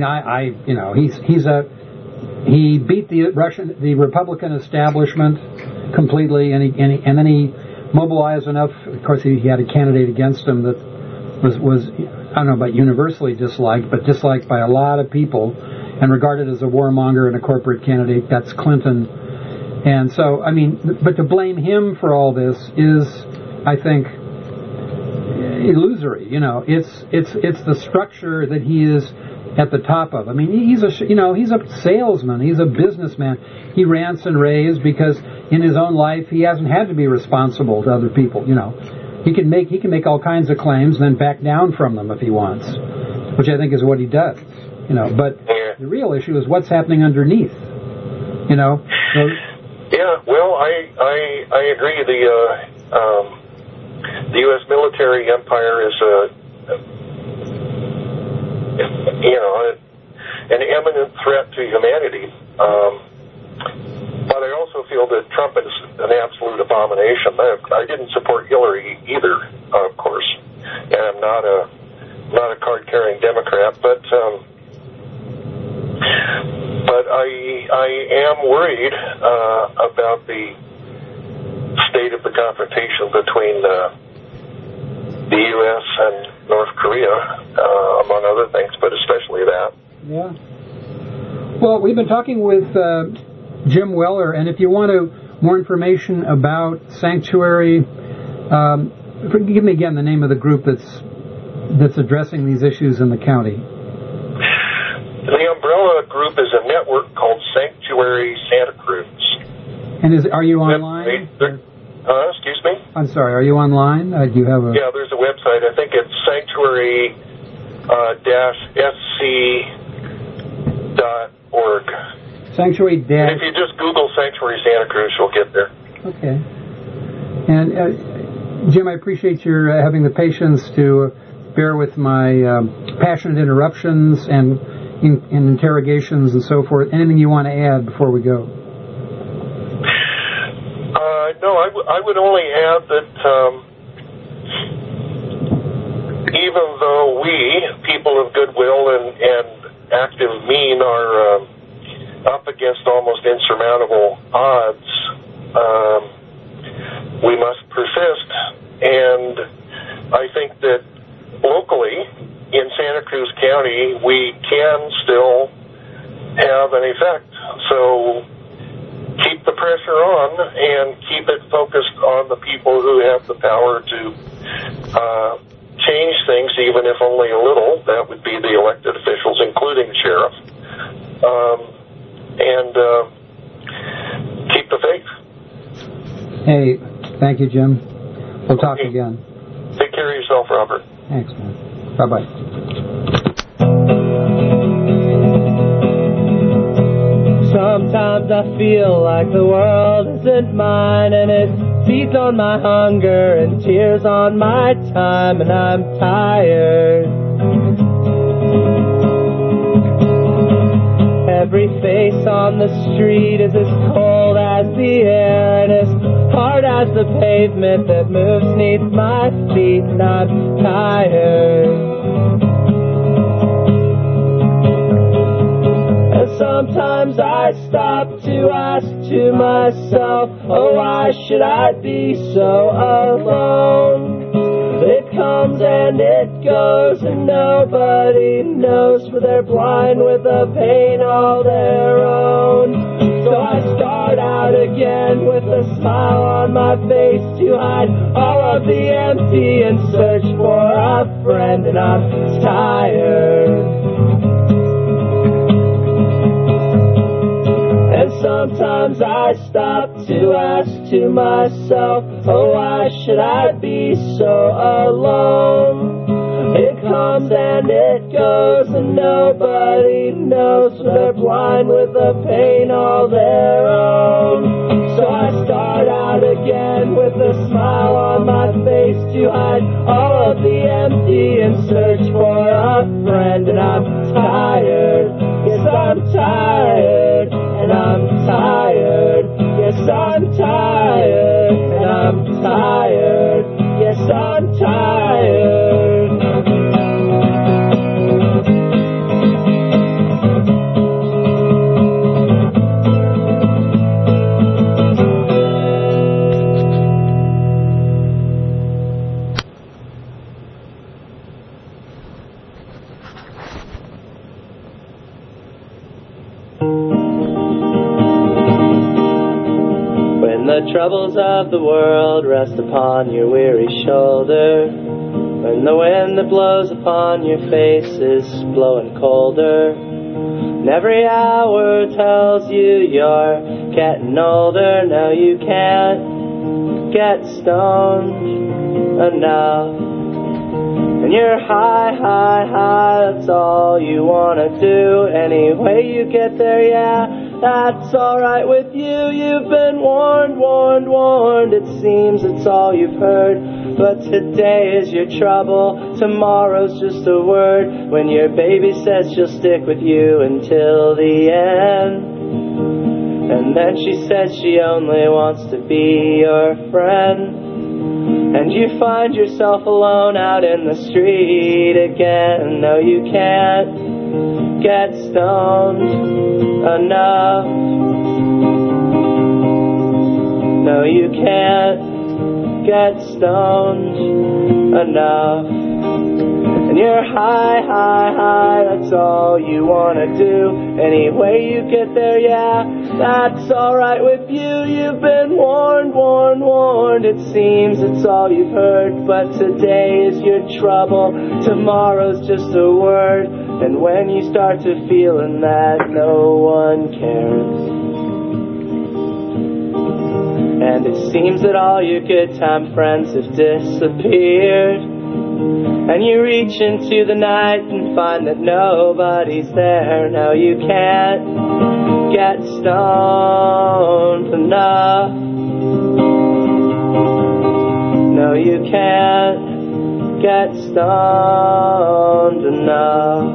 he beat the Republican establishment completely, and then he mobilized enough. Of course, he had a candidate against him that was I don't know about universally disliked, but disliked by a lot of people, and regarded as a warmonger and a corporate candidate. That's Clinton. And so, I mean, but to blame him for all this is, I think, illusory. It's the structure that he is at the top of. I mean, he's a salesman. He's a businessman. He rants and raves because in his own life he hasn't had to be responsible to other people. He can make all kinds of claims and then back down from them if he wants, which I think is what he does. But the real issue is what's happening underneath. Yeah, well, I agree. The U.S. military empire is an imminent threat to humanity. But I also feel that Trump is an absolute abomination. I didn't support Hillary either, of course, and I'm not a card-carrying Democrat, but I am worried about the state of the confrontation between the U.S. and North Korea, among other things, but especially that. Yeah. Well, we've been talking with Jim Weller, and if you want more information about Sanctuary, give me again the name of the group that's addressing these issues in the county. The umbrella group is a network called Sanctuary Santa Cruz. And are you online? Excuse me? I'm sorry, are you online? Do you have a... Yeah, there's a website. I think it's sanctuary-sc.org. Sanctuary dash... If you just Google Sanctuary Santa Cruz, you'll get there. Okay. And, Jim, I appreciate your having the patience to bear with my passionate interruptions and interrogations and so forth. Anything you want to add before we go? No, I would only add that even though we, people of goodwill and active mean, are up against almost insurmountable odds, we must persist. And I think that locally in Santa Cruz County, we can still have an effect. So keep the pressure on and keep it focused on the people who have the power to change things, even if only a little. That would be the elected officials, including the sheriff. And keep the faith. Hey, thank you, Jim. We'll talk again. Take care of yourself, Robert. Thanks, man. Bye-bye. Sometimes I feel like the world isn't mine, and it feeds on my hunger and tears on my time, and I'm tired. Every face on the street is as cold as the air and as hard as the pavement that moves neath my feet, and I'm tired. Sometimes I stop to ask to myself, oh, why should I be so alone? It comes and it goes and nobody knows, for they're blind with a pain all their own. So I start out again with a smile on my face to hide all of the empty and search for a friend, and I'm tired. Sometimes I stop to ask to myself, oh, why should I be so alone? It comes and it goes and nobody knows, for they're blind with a pain all their own. So I start out again with a smile on my face to hide all of the empty and search for a friend, and I'm tired. Yes, I'm tired. And I'm tired, yes, I'm tired, and I'm tired, yes, I'm tired. The troubles of the world rest upon your weary shoulder, when the wind that blows upon your face is blowing colder, and every hour tells you you're getting older. No, you can't get stoned enough, and you're high, high, high. That's all you want to do. Any way you get there, yeah, that's alright with you. You've been warned, warned, warned. It seems it's all you've heard, but today is your trouble, tomorrow's just a word. When your baby says she'll stick with you until the end, and then she says she only wants to be your friend, and you find yourself alone out in the street again. No, you can't get stoned enough. No, you can't get stoned enough. And you're high, high, high, that's all you wanna do. Any way you get there, yeah, that's alright with you. You've been warned, warned, warned. It seems it's all you've heard, but today is your trouble, tomorrow's just a word. And when you start to feeling that, no one cares. And it seems that all your good time friends have disappeared. And you reach into the night and find that nobody's there. No, you can't get stoned enough. No, you can't get stoned enough.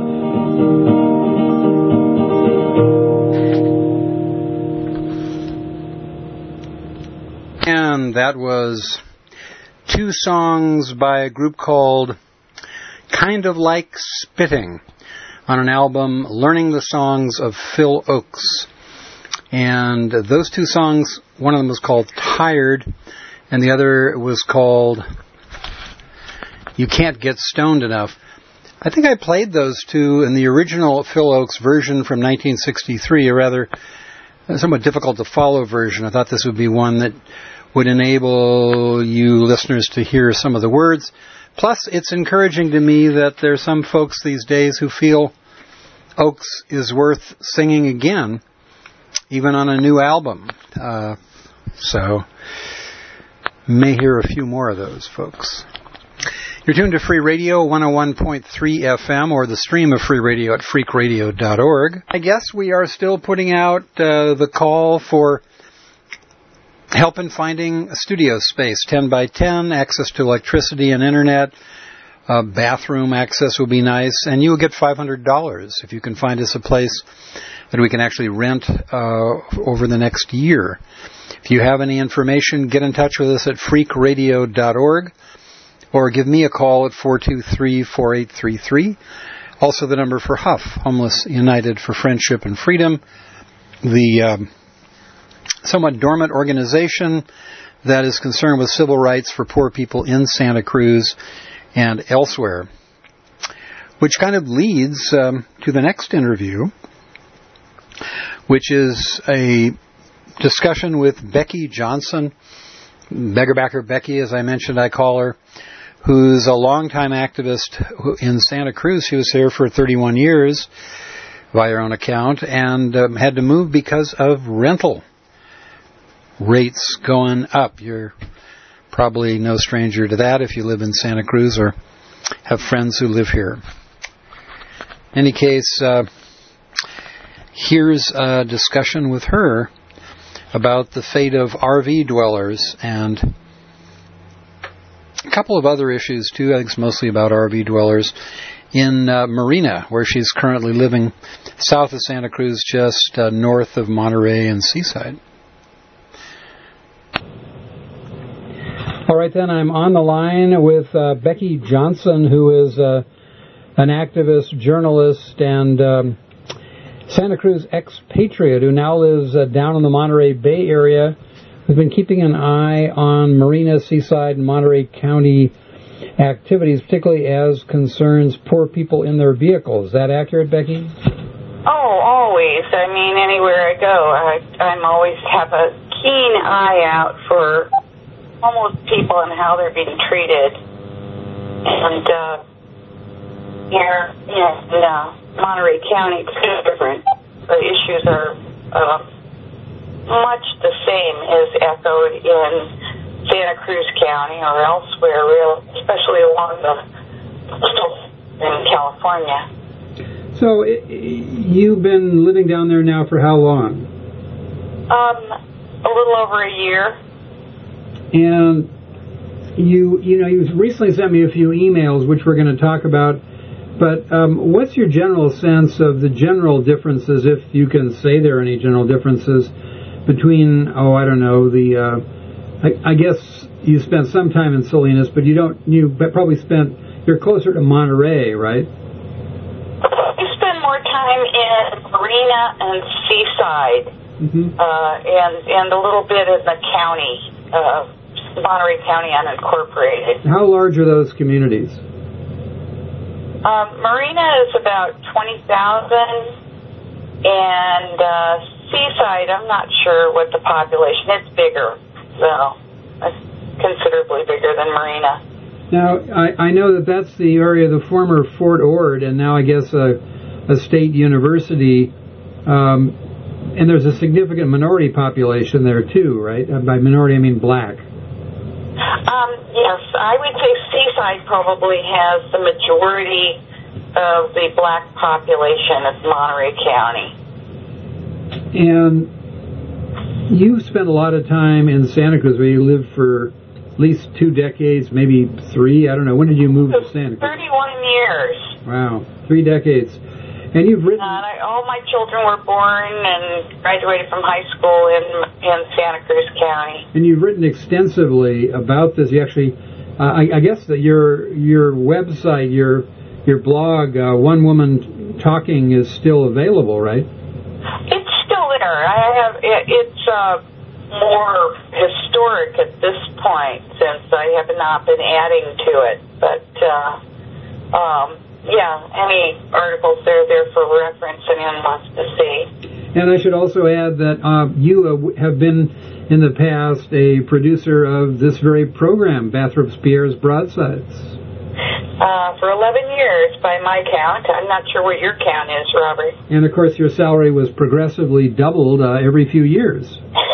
And that was 2 songs by a group called Kind of Like Spitting on an album, Learning the Songs of Phil Ochs. And those 2 songs, one of them was called Tired, and the other was called You Can't Get Stoned Enough. I think I played those 2 in the original Phil Ochs version from 1963, a rather somewhat difficult to follow version. I thought this would be one that would enable you listeners to hear some of the words. Plus, it's encouraging to me that there's some folks these days who feel Ochs is worth singing again, even on a new album. So, may hear a few more of those folks. You're tuned to Free Radio 101.3 FM or the stream of Free Radio at freakradio.org. I guess we are still putting out the call for help in finding a studio space, 10 by 10, access to electricity and internet, bathroom access will be nice, and you will get $500 if you can find us a place that we can actually rent over the next year. If you have any information, get in touch with us at freakradio.org or give me a call at 423-4833. Also the number for HUF, Homeless United for Friendship and Freedom, the somewhat dormant organization that is concerned with civil rights for poor people in Santa Cruz and elsewhere. Which kind of leads to the next interview, which is a discussion with Becky Johnson, Beggarbacker Becky, as I mentioned, I call her, who's a longtime activist in Santa Cruz. She was here for 31 years, by her own account, and had to move because of rental rates going up. You're probably no stranger to that if you live in Santa Cruz or have friends who live here. In any case, here's a discussion with her about the fate of RV dwellers and a couple of other issues too. I think it's mostly about RV dwellers in Marina, where she's currently living south of Santa Cruz, just north of Monterey and Seaside. All right, then, I'm on the line with Becky Johnson, who is an activist, journalist, and Santa Cruz expatriate who now lives down in the Monterey Bay area, who's been keeping an eye on Marina, Seaside, and Monterey County activities, particularly as concerns poor people in their vehicles. Is that accurate, Becky? Oh, always. I mean, anywhere I go, I'm always have a keen eye out for homeless people and how they're being treated. And here in Monterey County, it's different. The issues are much the same as echoed in Santa Cruz County or elsewhere, especially along the coast in California. So you've been living down there now for how long? A little over a year. And you recently sent me a few emails, which we're going to talk about. But what's your general sense of the general differences, if you can say there are any general differences, between, I guess you spent some time in Salinas, but you're closer to Monterey, right? You spend more time in Marina and Seaside, and a little bit in the county Monterey County unincorporated. How large are those communities? Marina is about 20,000, and Seaside, I'm not sure what the population. It's bigger, so it's considerably bigger than Marina. Now, I know that that's the area of the former Fort Ord, and now I guess a state university, and there's a significant minority population there too, right? By minority, I mean black. Yes, I would say Seaside probably has the majority of the black population of Monterey County. And you spent a lot of time in Santa Cruz, where you lived for at least 2 decades, maybe 3. I don't know. When did you move to Santa Cruz? 31 years. Wow, 3 decades. And you've written... all my children were born and graduated from high school in Santa Cruz County. And you've written extensively about this. You actually, I guess that your website, your blog, One Woman Talking, is still available, right? It's still there. It's more historic at this point, since I have not been adding to it. But yeah, any articles there for reference and anyone wants to see. And I should also add that you have been in the past a producer of this very program, Bathrops Pierre's Broadsides. For 11 years, by my count. I'm not sure what your count is, Robert. And, of course, your salary was progressively doubled every few years.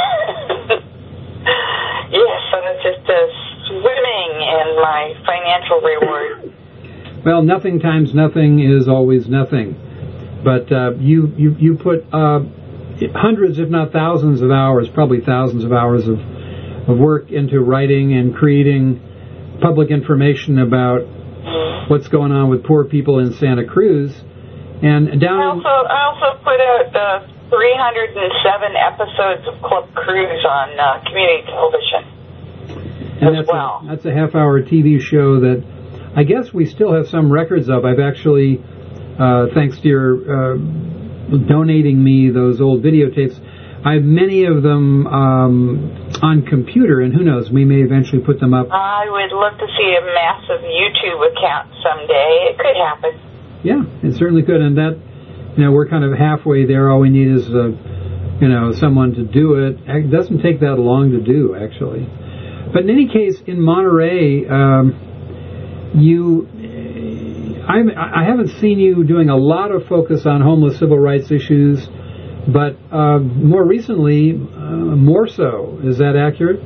Yes, I was just swimming in my financial reward. Well, nothing times nothing is always nothing. But you put hundreds, if not thousands of hours, probably thousands of hours of work into writing and creating public information about what's going on with poor people in Santa Cruz. And down I also put out 307 episodes of Club Cruise on community television That's a half-hour TV show that I guess we still have some records of. I've actually, thanks to your donating me those old videotapes, I have many of them on computer, and who knows, we may eventually put them up. I would love to see a massive YouTube account someday. It could happen. Yeah, it certainly could, and that, we're kind of halfway there. All we need is, someone to do it. It doesn't take that long to do, actually. But in any case, in Monterey, I haven't seen you doing a lot of focus on homeless civil rights issues, but more recently, more so. Is that accurate?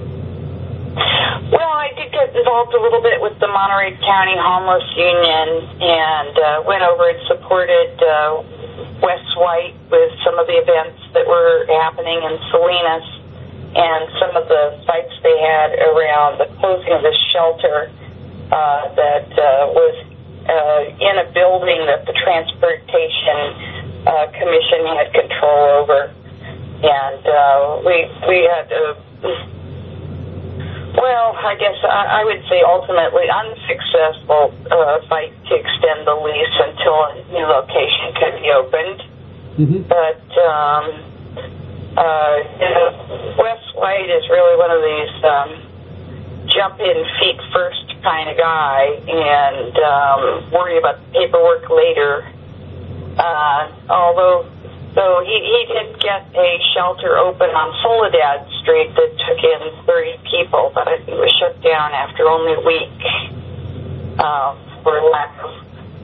Well, I did get involved a little bit with the Monterey County Homeless Union and went over and supported Wes White with some of the events that were happening in Salinas and some of the fights they had around the closing of the shelter that was in a building that the Transportation Commission had control over, and we had I guess I would say ultimately unsuccessful fight to extend the lease until a new location could be opened. Mm-hmm. But Wes White is really one of these jump in feet first kind of guy and worry about the paperwork later. Although he did get a shelter open on Soledad Street that took in 30 people, but it was shut down after only a week for lack of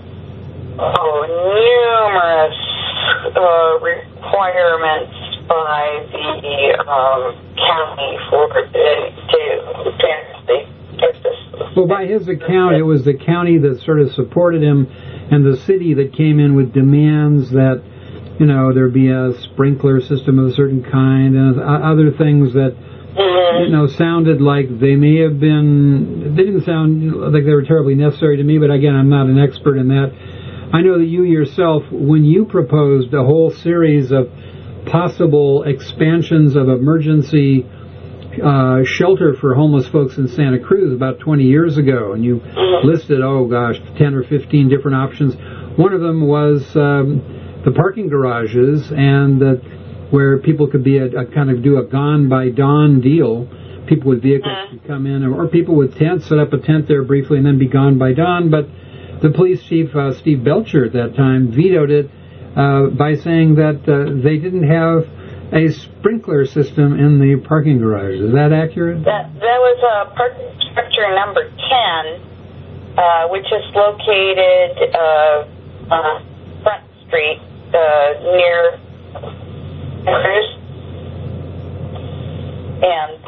numerous requirements by the county for to get this. Well, by his account, it was the county that sort of supported him and the city that came in with demands that, there be a sprinkler system of a certain kind and other things that, sounded like they didn't sound like they were terribly necessary to me, but again, I'm not an expert in that. I know that you yourself, when you proposed a whole series of possible expansions of emergency shelter for homeless folks in Santa Cruz about 20 years ago, and you listed, 10 or 15 different options. One of them was the parking garages, and where people could be do a gone by dawn deal, people with vehicles could come in, or people with tents, set up a tent there briefly and then be gone by dawn. But the police chief, Steve Belcher, at that time vetoed it by saying that they didn't have a sprinkler system in the parking garage. Is that accurate? That was parking structure number 10, which is located on Front Street near Cruz. And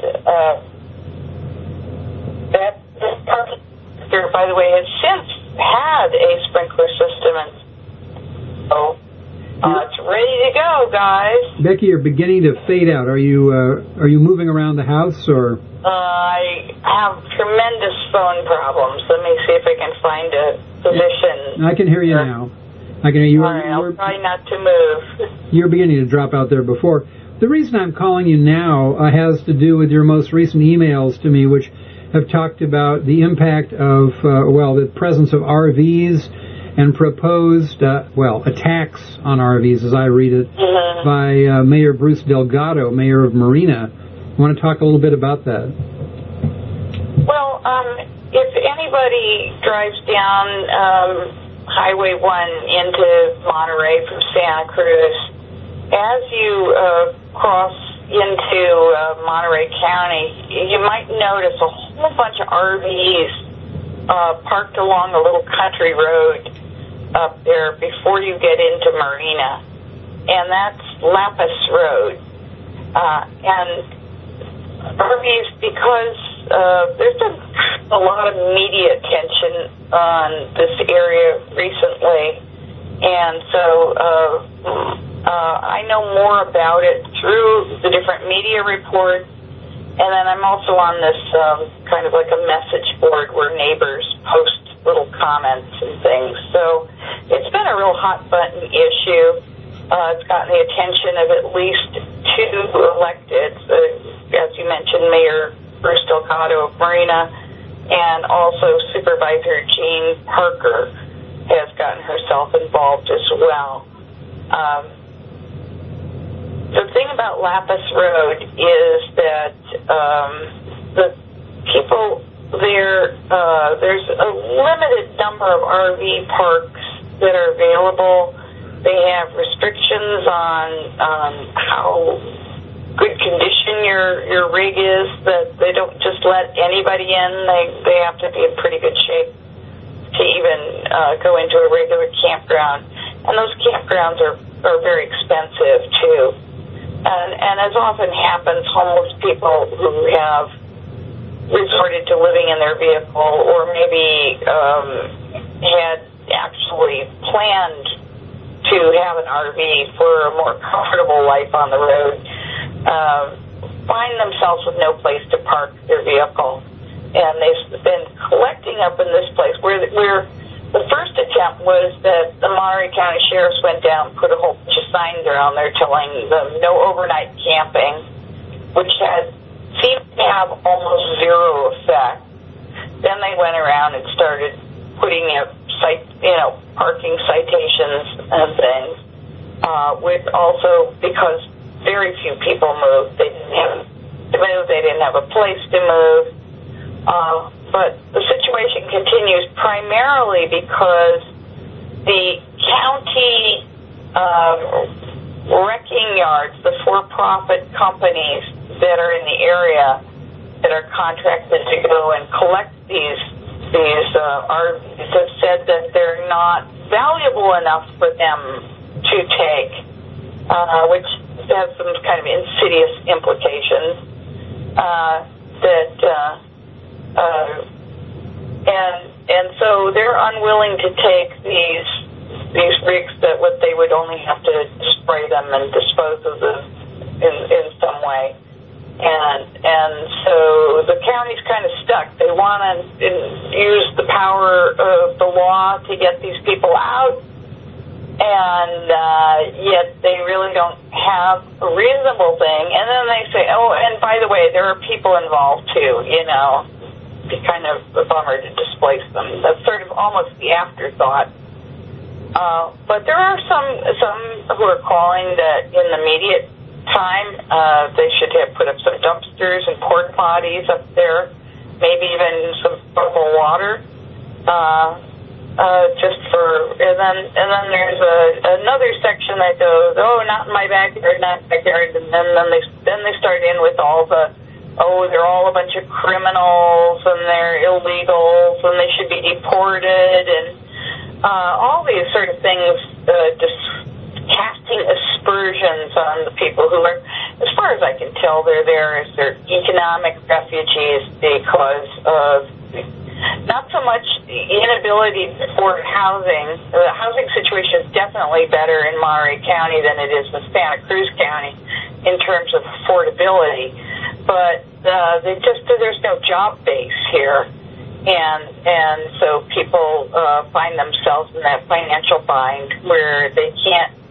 that parking structure, by the way, has since had a sprinkler system, and so it's ready to go, guys. Becky, you're beginning to fade out. Are you moving around the house, or? I have tremendous phone problems. Let me see if I can find a position. I can hear you now. I can hear you. All right, I'll try not to move. You're beginning to drop out there before. The reason I'm calling you now has to do with your most recent emails to me, which have talked about the impact of, the presence of RVs and proposed, attacks on RVs, as I read it, by Mayor Bruce Delgado, mayor of Marina. I want to talk a little bit about that. Well, if anybody drives down Highway 1 into Monterey from Santa Cruz, as you cross into Monterey County, you might notice a whole bunch of RVs parked along a little country road up there before you get into Marina, and that's Lapis Road. And RVs, because there's been a lot of media attention on this area recently, and so I know more about it through the different media reports, and then I'm also on this kind of like a message board where neighbors post little comments and things. So it's been a real hot-button issue. It's gotten the attention of at least two electeds, as you mentioned, Mayor Bruce Delgado of Marina, and also Supervisor Jean Parker has gotten herself involved as well. The thing about Lapis Road is that the people there, there's a limited number of RV parks that are available. They have restrictions on how good condition your rig is, that they don't just let anybody in. They have to be in pretty good shape to even go into a regular campground. And those campgrounds are very expensive, too. And as often happens, homeless people who have resorted to living in their vehicle or maybe had actually planned to have an RV for a more comfortable life on the road find themselves with no place to park their vehicle. And they've been collecting up in this place where the first attempt was that the Monterey County Sheriffs went down and put a whole bunch of signs around there telling them no overnight camping, which seemed to have almost zero effect. Then they went around and started putting up parking citations and things, with also because very few people moved. They didn't have to move. They didn't have a place to move. But the situation continues primarily because the county wrecking yards, the for-profit companies that are in the area that are contracted to go and collect these RVs have said that they're not valuable enough for them to take, which has some kind of insidious implications. And so they're unwilling to take these rigs that they would only have to spray them and dispose of them in some way. And so the county's kind of stuck. They want to use the power of the law to get these people out, and yet they really don't have a reasonable thing. And then they say, oh, and by the way, there are people involved too, It's kind of a bummer to displace them. That's sort of almost the afterthought. But there are some who are calling that in the immediate time. They should have put up some dumpsters and porta potties up there, maybe even some potable water. And then there's another section that goes, oh, not in my backyard, not in my backyard, and then they start in with all the, oh, they're all a bunch of criminals and they're illegals and they should be deported and all these sort of things, just casting aspersions on the people who are, as far as I can tell, they're there as their economic refugees because of not so much inability to afford housing. The housing situation is definitely better in Monterey County than it is in Santa Cruz County in terms of affordability. But there's no job base here. And so people find themselves in that financial bind where they can't,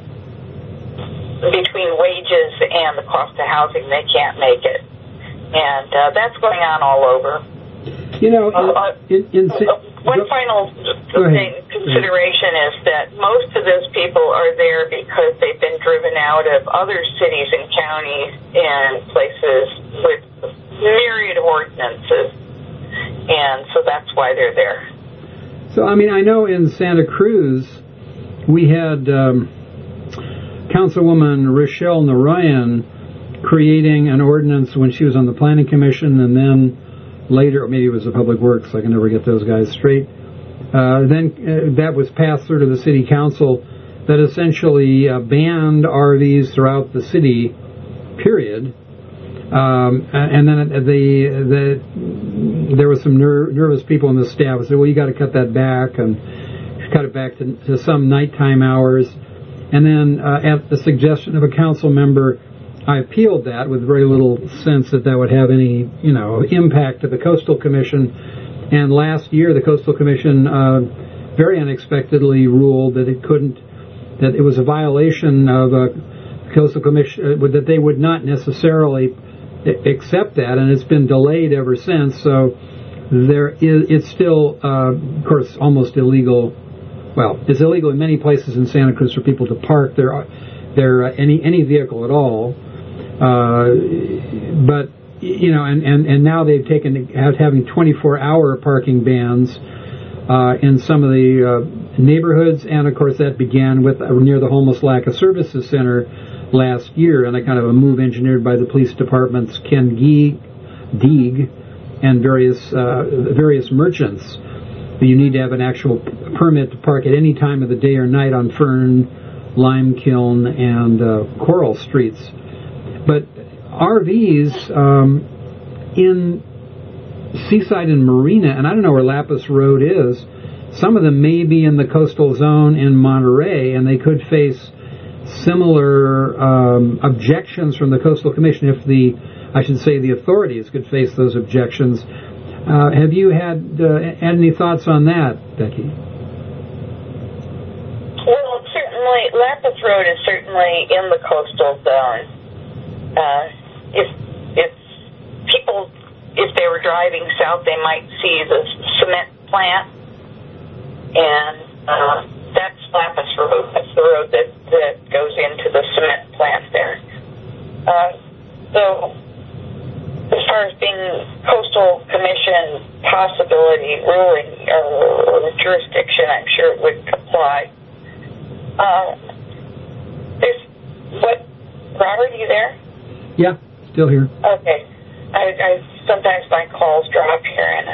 between wages and the cost of housing, they can't make it. And that's going on all over. You know, one final consideration is that most of those people are there because they've been driven out of other cities and counties and places with myriad ordinances, and so that's why they're there. So, I mean, I know in Santa Cruz we had Councilwoman Rochelle Narayan creating an ordinance when she was on the Planning Commission, and then later, or maybe it was the Public Works, I can never get those guys straight. Then that was passed through to the City Council that essentially banned RVs throughout the city, period. And then there was some nervous people in the staff who said, well, you got to cut that back, and cut it back to some nighttime hours. And then at the suggestion of a council member, I appealed that with very little sense that would have any, impact to the Coastal Commission. And last year, the Coastal Commission very unexpectedly ruled that that it was a violation of Coastal Commission, that they would not necessarily accept that, and it's been delayed ever since. So it's still, of course, almost illegal. Well, it's illegal in many places in Santa Cruz for people to park any vehicle at all. But and now they've taken having 24-hour parking bans in some of the neighborhoods, and of course that began with near the Homeless Lack of Services Center last year, and a kind of a move engineered by the police department's Ken Deeg and various merchants. You need to have an actual permit to park at any time of the day or night on Fern, Limekiln, and Coral Streets. But RVs in Seaside and Marina, and I don't know where Lapis Road is, some of them may be in the coastal zone in Monterey, and they could face similar objections from the Coastal Commission if the authorities could face those objections. Have you had any thoughts on that, Becky? Well, certainly, Lapis Road is certainly in the coastal zone. If they were driving south, they might see the cement plant, and that's Lapis Road. That's the road that goes into the cement plant there. So, as far as being Coastal Commission possibility ruling or jurisdiction, I'm sure it would apply. Robert, are you there? Yeah, still here. Okay. I sometimes my calls drop here, and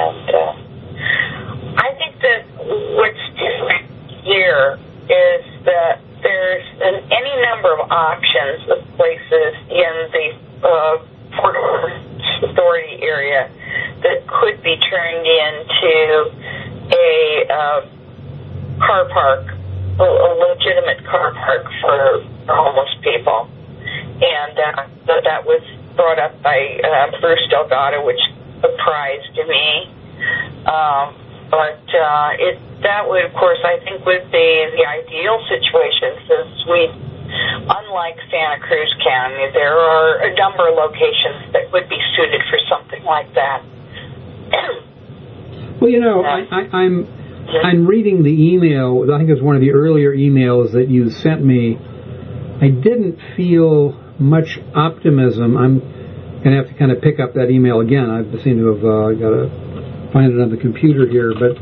I think that what's different here is that there's any number of options of places in the Port Authority area that could be turned into a car park, a legitimate car park for homeless people. And that was brought up by Bruce Delgado, which surprised me. But that would, of course, I think would be the ideal situation, since unlike Santa Cruz County, there are a number of locations that would be suited for something like that. Well, I'm reading the email. I think it was one of the earlier emails that you sent me I didn't feel much optimism. I'm going to have to kind of pick up that email again. I seem to have got to find it on the computer here. But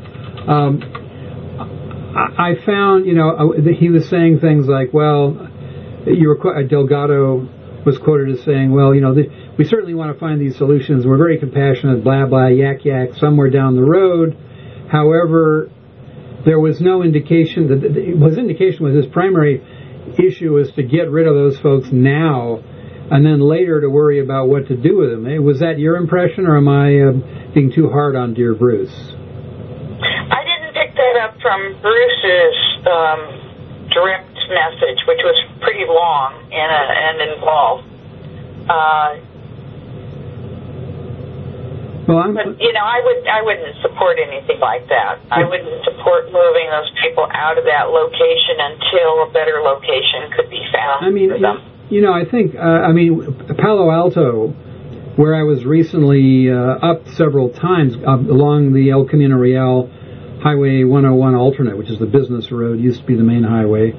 I found, he was saying things like, well, Delgado was quoted as saying, well, we certainly want to find these solutions. We're very compassionate, blah, blah, yak, yak, somewhere down the road. However, there was no indication that his indication was his primary issue was to get rid of those folks now and then later to worry about what to do with them. Was that your impression, or am I being too hard on dear Bruce? I didn't pick that up from Bruce's direct message, which was pretty long and involved. But I wouldn't support anything like that. I wouldn't support moving those people out of that location until a better location could be found for them. I think, Palo Alto, where I was recently up several times along the El Camino Real Highway 101 alternate, which is the business road, used to be the main highway.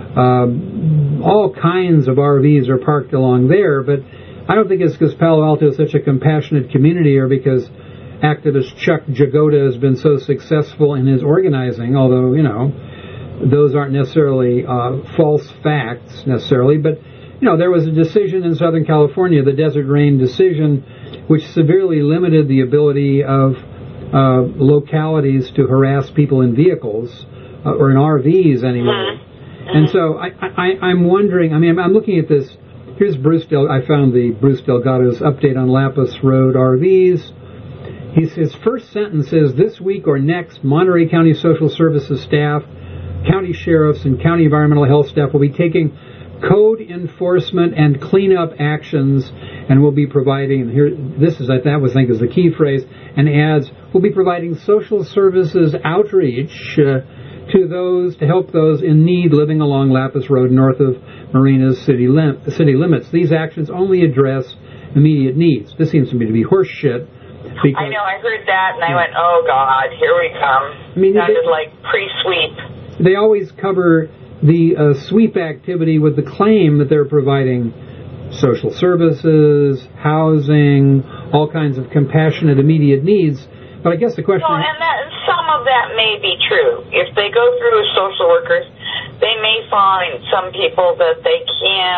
All kinds of RVs are parked along there, but I don't think it's because Palo Alto is such a compassionate community or because activist Chuck Jagoda has been so successful in his organizing, although, those aren't necessarily false facts necessarily, but there was a decision in Southern California, the Desert Rain decision, which severely limited the ability of localities to harass people in vehicles, or in RVs anyway. And so I'm wondering, I'm looking at this. Here's I found the Bruce Delgado's update on Lapis Road RVs. His first sentence is, this week or next, Monterey County Social Services staff, county sheriffs, and county environmental health staff will be taking code enforcement and cleanup actions, and will be providing, that is the key phrase, and adds, we'll be providing social services outreach to help those in need living along Lapis Road north of Marina's city limits. These actions only address immediate needs. This seems to me to be horse shit. I know, I heard that, and I went, oh, God, here we come. Sounded like pre-sweep. They always cover the sweep activity with the claim that they're providing social services, housing, all kinds of compassionate immediate needs. But I guess the question... Well, and some of that may be true. If they go through as social workers, they may find some people that they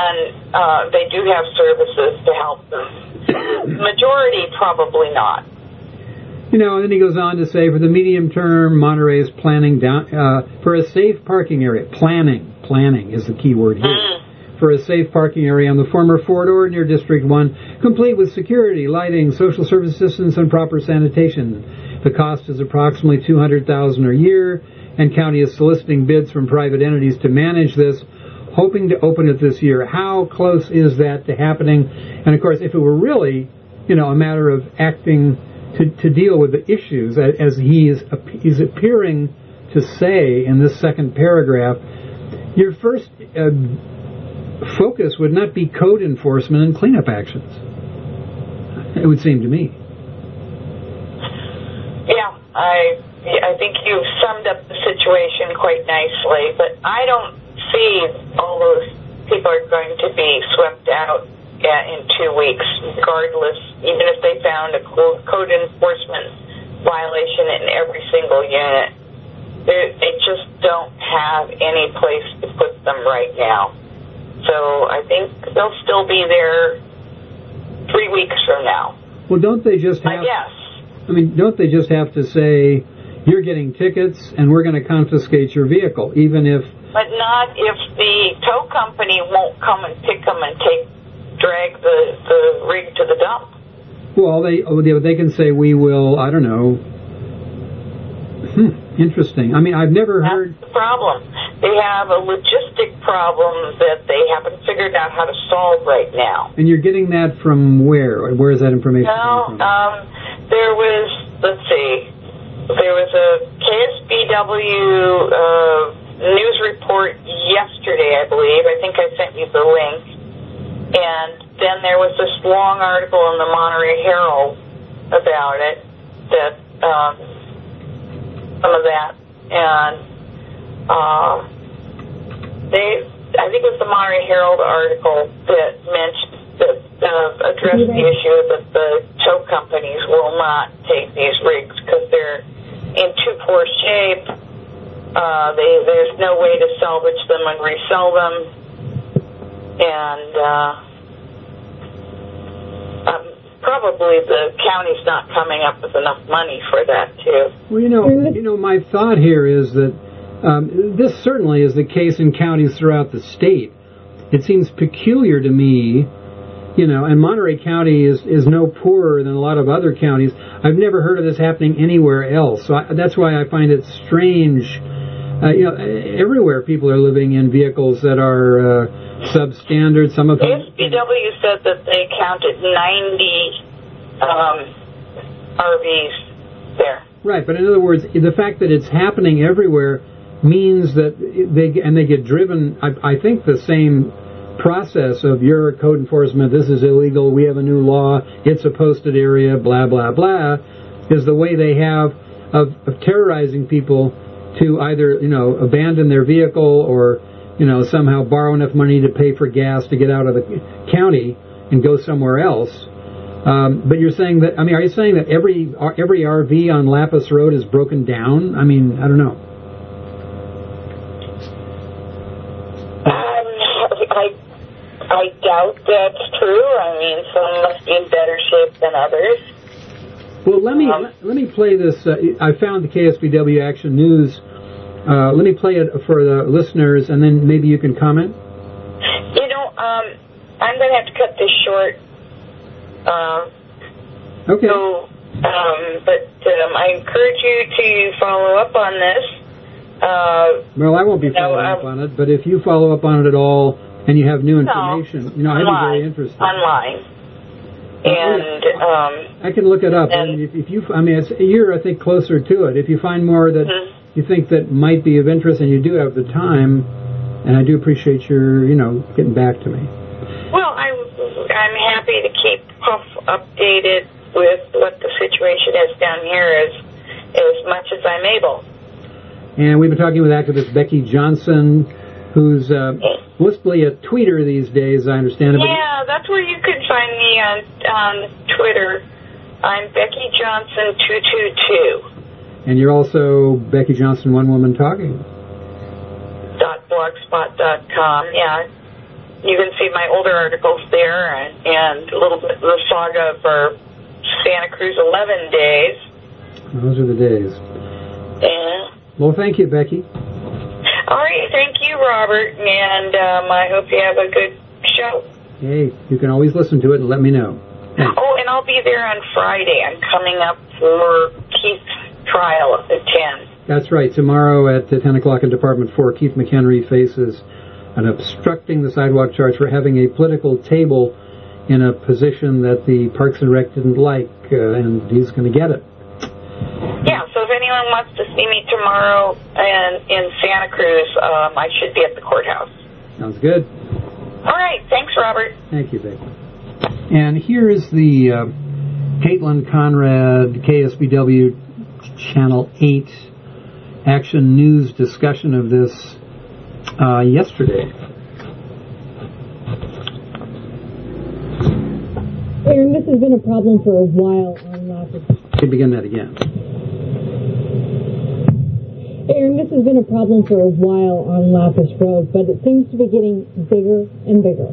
do have services to help them. Majority, probably not. And then he goes on to say, for the medium term, Monterey is planning for a safe parking area. Planning is the key word here. For a safe parking area on the former Fort Ord near District 1, complete with security, lighting, social service assistance, and proper sanitation. The cost is approximately $200,000 a year, and county is soliciting bids from private entities to manage this, hoping to open it this year. How close is that to happening? And of course, if it were really, a matter of acting to deal with the issues, as he's appearing to say in this second paragraph, your first focus would not be code enforcement and cleanup actions. It would seem to me. Yeah, I think you've summed up the situation quite nicely, but I don't see all those people are going to be swept out in 2 weeks, regardless, even if they found a code enforcement violation in every single unit. They just don't have any place to put them right now. So I think they'll still be there 3 weeks from now. Well, don't they just have... I guess. Don't they just have to say, you're getting tickets and we're going to confiscate your vehicle, even if... But not if the tow company won't come and pick them and drag the rig to the dump. Well, they can say, we will, I don't know. Interesting. I've never heard... That's the problem. They have a logistic problem that they haven't figured out how to solve right now. And you're getting that from where? Where is that information coming from? There was, let's see, there was a KSBW news report yesterday, I believe. I think I sent you the link. And then there was this long article in the Monterey Herald about it, some of that. And I think it was the Monterey Herald article that mentioned that addressed the issue that the tow companies will not take these rigs because they're in too poor shape. There's no way to salvage them and resell them, and probably the county's not coming up with enough money for that too. Well, you know, my thought here is that this certainly is the case in counties throughout the state. It seems peculiar to me, and Monterey County is no poorer than a lot of other counties. I've never heard of this happening anywhere else. So that's why I find it strange. Everywhere people are living in vehicles that are substandard. Some of them. SBW said that they counted 90 RVs there. Right, but in other words, the fact that it's happening everywhere means that they get driven. I think the same process of your code enforcement, this is illegal, we have a new law, it's a posted area, blah, blah, blah, is the way they have of terrorizing people to either, abandon their vehicle or, somehow borrow enough money to pay for gas to get out of the county and go somewhere else. But you're saying that, are you saying that every RV on Lapis Road is broken down? I don't know. I doubt that's true. Some must be in better shape than others. Well, let me play this. I found the KSBW Action News. Let me play it for the listeners, and then maybe you can comment. I'm going to have to cut this short. Okay. So, but I encourage you to follow up on this. Well, I won't be following up on it, but if you follow up on it at all and you have new information, I'd be very interested. Online. And I can look it up. And if you, you're I think closer to it. If you find more that you think that might be of interest, and you do have the time, and I do appreciate your, getting back to me. Well, I'm happy to keep updated with what the situation is down here as much as I'm able. And we've been talking with activist Becky Johnson, who's mostly a tweeter these days, I understand it. Yeah, that's where you can find me on Twitter. I'm Becky Johnson 222. And you're also Becky Johnson, One Woman Talking. .blogspot.com, yeah. You can see my older articles there and a little bit of the saga of our Santa Cruz 11 days. Those are the days. Yeah. Well, thank you, Becky. All right, thank you, Robert, and I hope you have a good show. Hey, you can always listen to it and let me know. Thanks. Oh, and I'll be there on Friday. I'm coming up for Keith's trial at 10. That's right. Tomorrow at 10 o'clock in Department 4, Keith McHenry faces an obstructing the sidewalk charge for having a political table in a position that the Parks and Rec didn't like, and he's going to get it. Yeah, so if anyone wants to see me tomorrow in Santa Cruz, I should be at the courthouse. Sounds good. All right. Thanks, Robert. Thank you, Becky. And here is the Caitlin Conrad, KSBW Channel 8 Action News discussion of this yesterday. Aaron, this has been a problem for a while on Lapis. Can begin that again. Aaron, this has been a problem for a while on Lapis Road, but it seems to be getting bigger and bigger.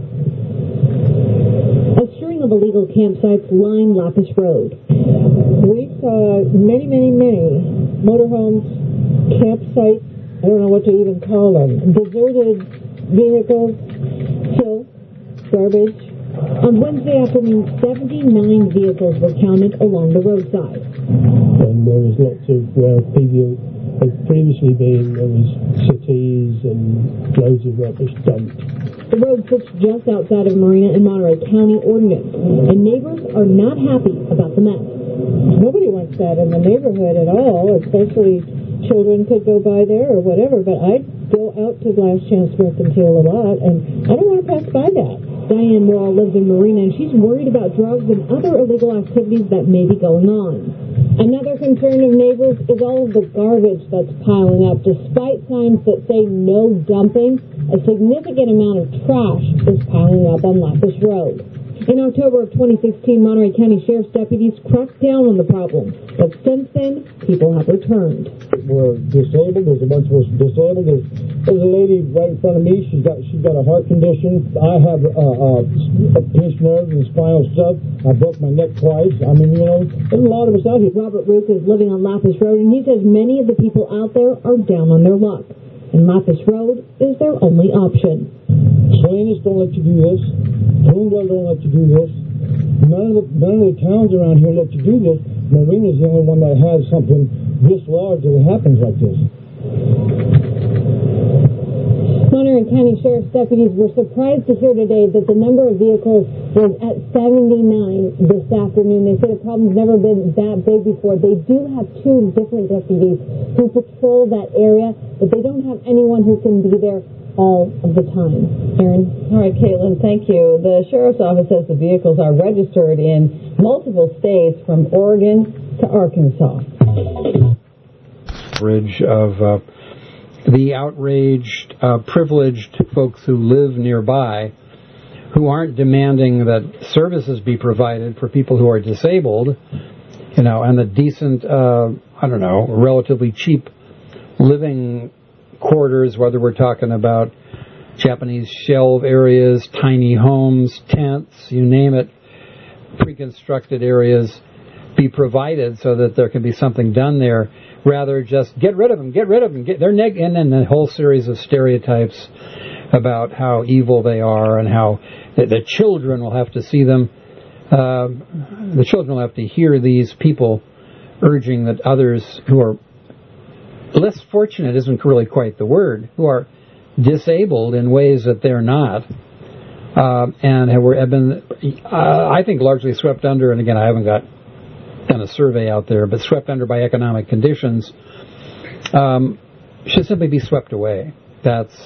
A string of illegal campsites line Lapis Road. We saw many motorhomes, campsites, I don't know what to even call them, deserted vehicles, filth, garbage. On Wednesday afternoon, 79 vehicles were counted along the roadside. And there was lots of where people had previously been, there was cities and loads of rubbish dumped. The road sits just outside of Marina and Monterey County ordinance, and neighbors are not happy about the mess. Nobody wants that in the neighborhood at all, especially children could go by there or whatever, but I'd go out to Last Chance Mercantile a lot, and I don't want to pass by that. Diane Wall lives in Marina, and she's worried about drugs and other illegal activities that may be going on. Another concern of neighbors is all of the garbage that's piling up. Despite signs that say no dumping, a significant amount of trash is piling up on Lapis Road. In October of 2016, Monterey County Sheriff's deputies cracked down on the problem, but since then, people have returned. We're disabled. There's a bunch of us disabled. There's a lady right in front of me. She's got a heart condition. I have a pinched nerve and spinal stuff. I broke my neck twice. I mean, there's a lot of us out here. Robert Rook is living on Lapis Road, and he says many of the people out there are down on their luck, and Lapis Road is their only option. Salinas don't let you do this. Bloomville don't let you do this. None of the towns around here let you do this. Marina's the only one that has something this large that happens like this. Monterey County Sheriff's deputies were surprised to hear today that the number of vehicles was at 79 this afternoon. They said the problem's never been that big before. They do have 2 different deputies who patrol that area, but they don't have anyone who can be there all of the time. Aaron? All right, Caitlin, thank you. The Sheriff's Office says the vehicles are registered in multiple states from Oregon to Arkansas. Bridge of the outraged, privileged folks who live nearby who aren't demanding that services be provided for people who are disabled, and the decent, relatively cheap living quarters, whether we're talking about Japanese shelve areas, tiny homes, tents, you name it, pre-constructed areas, be provided so that there can be something done there. Rather just get rid of them, and then the whole series of stereotypes about how evil they are and how the children will have to see them. The children will have to hear these people urging that others who are less fortunate isn't really quite the word, who are disabled in ways that they're not, and have been, I think, largely swept under, and again, I haven't done a survey out there, but swept under by economic conditions, should simply be swept away. That's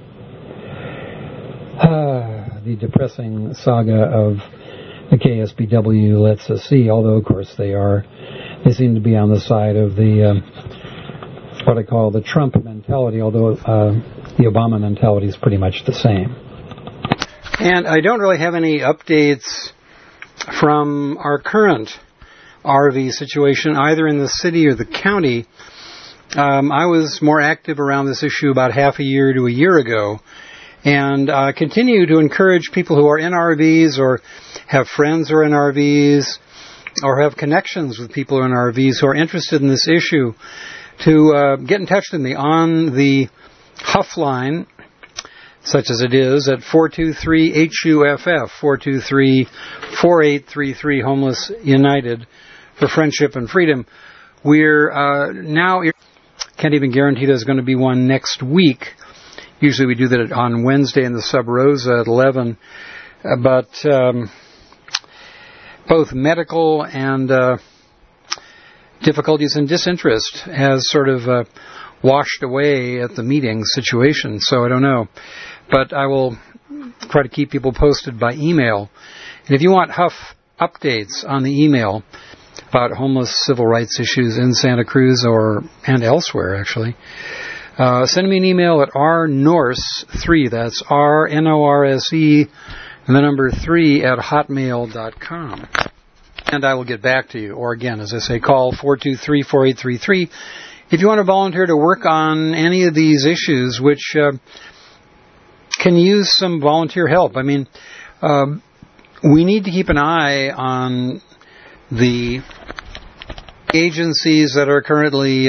the depressing saga of the KSPW lets us see, although, of course, they seem to be on the side of the what I call the Trump mentality, although the Obama mentality is pretty much the same. And I don't really have any updates from our current RV situation, either in the city or the county. I was more active around this issue about half a year to a year ago, and continue to encourage people who are in RVs or have friends who are in RVs or have connections with people who are in RVs who are interested in this issue to get in touch with me on the Huff line, such as it is, at 423-HUFF, 423-4833, Homeless United for Friendship and Freedom. We're now, can't even guarantee there's going to be one next week. Usually we do that on Wednesday in the Sub Rosa at 11. But both medical and difficulties and disinterest has sort of washed away at the meeting situation, so I don't know. But I will try to keep people posted by email. And if you want Huff updates on the email about homeless civil rights issues in Santa Cruz and elsewhere, actually, send me an email at rnorse3, that's RNORSE, and the number 3 at hotmail.com. And I will get back to you. Or again, as I say, call 423-4833 if you want to volunteer to work on any of these issues, which can use some volunteer help. I mean, we need to keep an eye on the agencies that are currently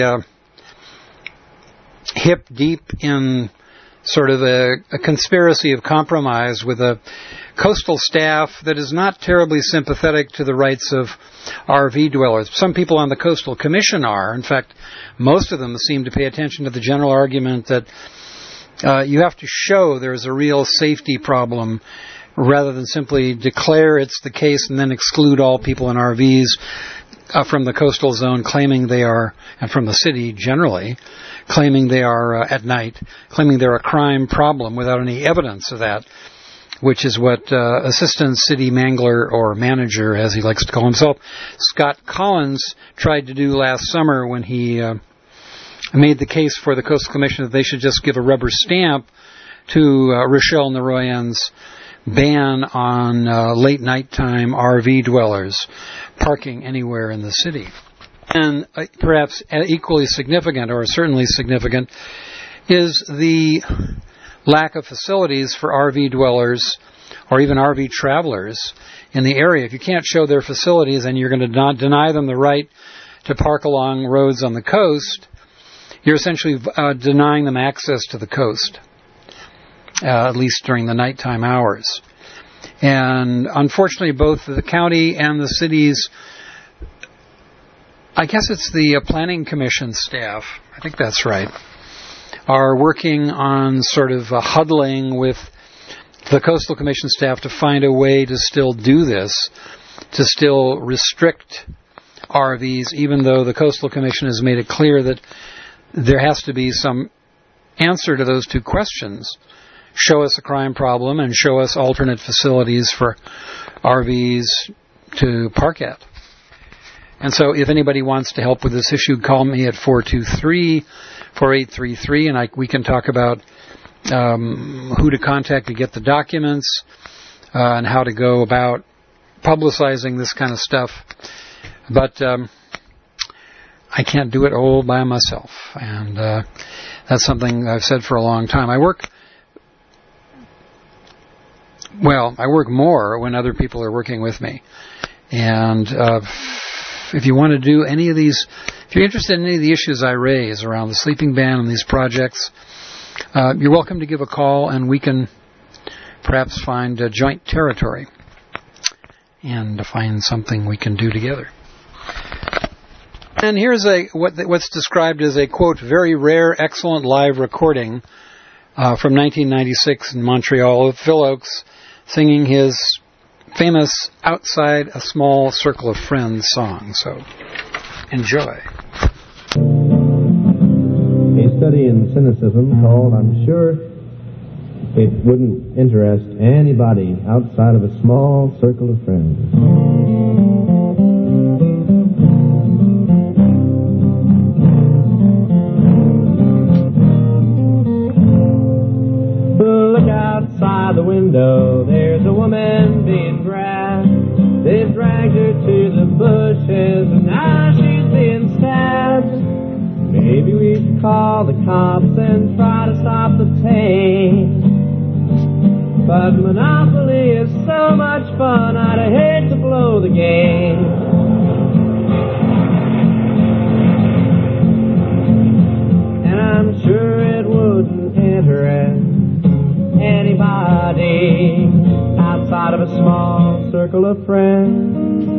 hip deep in sort of a conspiracy of compromise with a coastal staff that is not terribly sympathetic to the rights of RV dwellers. Some people on the Coastal Commission are. In fact, most of them seem to pay attention to the general argument that you have to show there's a real safety problem rather than simply declare it's the case and then exclude all people in RVs from the coastal zone claiming they are, and from the city generally, claiming they are at night, claiming they're a crime problem without any evidence of that. which is what Assistant City Mangler, or Manager, as he likes to call himself, Scott Collins tried to do last summer when he made the case for the Coastal Commission that they should just give a rubber stamp to Rochelle Naroyan's ban on late nighttime RV dwellers parking anywhere in the city. And perhaps equally significant, or certainly significant, is the lack of facilities for RV dwellers or even RV travelers in the area. If you can't show their facilities and you're going to deny them the right to park along roads on the coast, you're essentially denying them access to the coast, at least during the nighttime hours. And unfortunately, both the county and the cities, I guess it's the Planning Commission staff, I think that's right, are working on sort of huddling with the Coastal Commission staff to find a way to still do this, to still restrict RVs, even though the Coastal Commission has made it clear that there has to be some answer to those two questions. Show us a crime problem and show us alternate facilities for RVs to park at. And so if anybody wants to help with this issue, call me at 423-4833, and we can talk about who to contact to get the documents and how to go about publicizing this kind of stuff. But I can't do it all by myself, and that's something I've said for a long time. I work more when other people are working with me. And if you want to do any of these, if you're interested in any of the issues I raise around the sleeping ban and these projects, you're welcome to give a call, and we can perhaps find a joint territory and find something we can do together. And here's what's described as a, quote, very rare, excellent live recording from 1996 in Montreal of Phil Oakes singing his famous Outside a Small Circle of Friends song. So, enjoy. A study in cynicism called I'm Sure It Wouldn't Interest Anybody Outside of a Small Circle of Friends. Look outside the window, there's a woman being grabbed. They've dragged her to the bushes, and now she's being stabbed. Maybe we should call the cops and try to stop the pain. But Monopoly is so much fun, I'd hate to blow the game. And I'm sure it wouldn't interest anybody outside of a small circle of friends.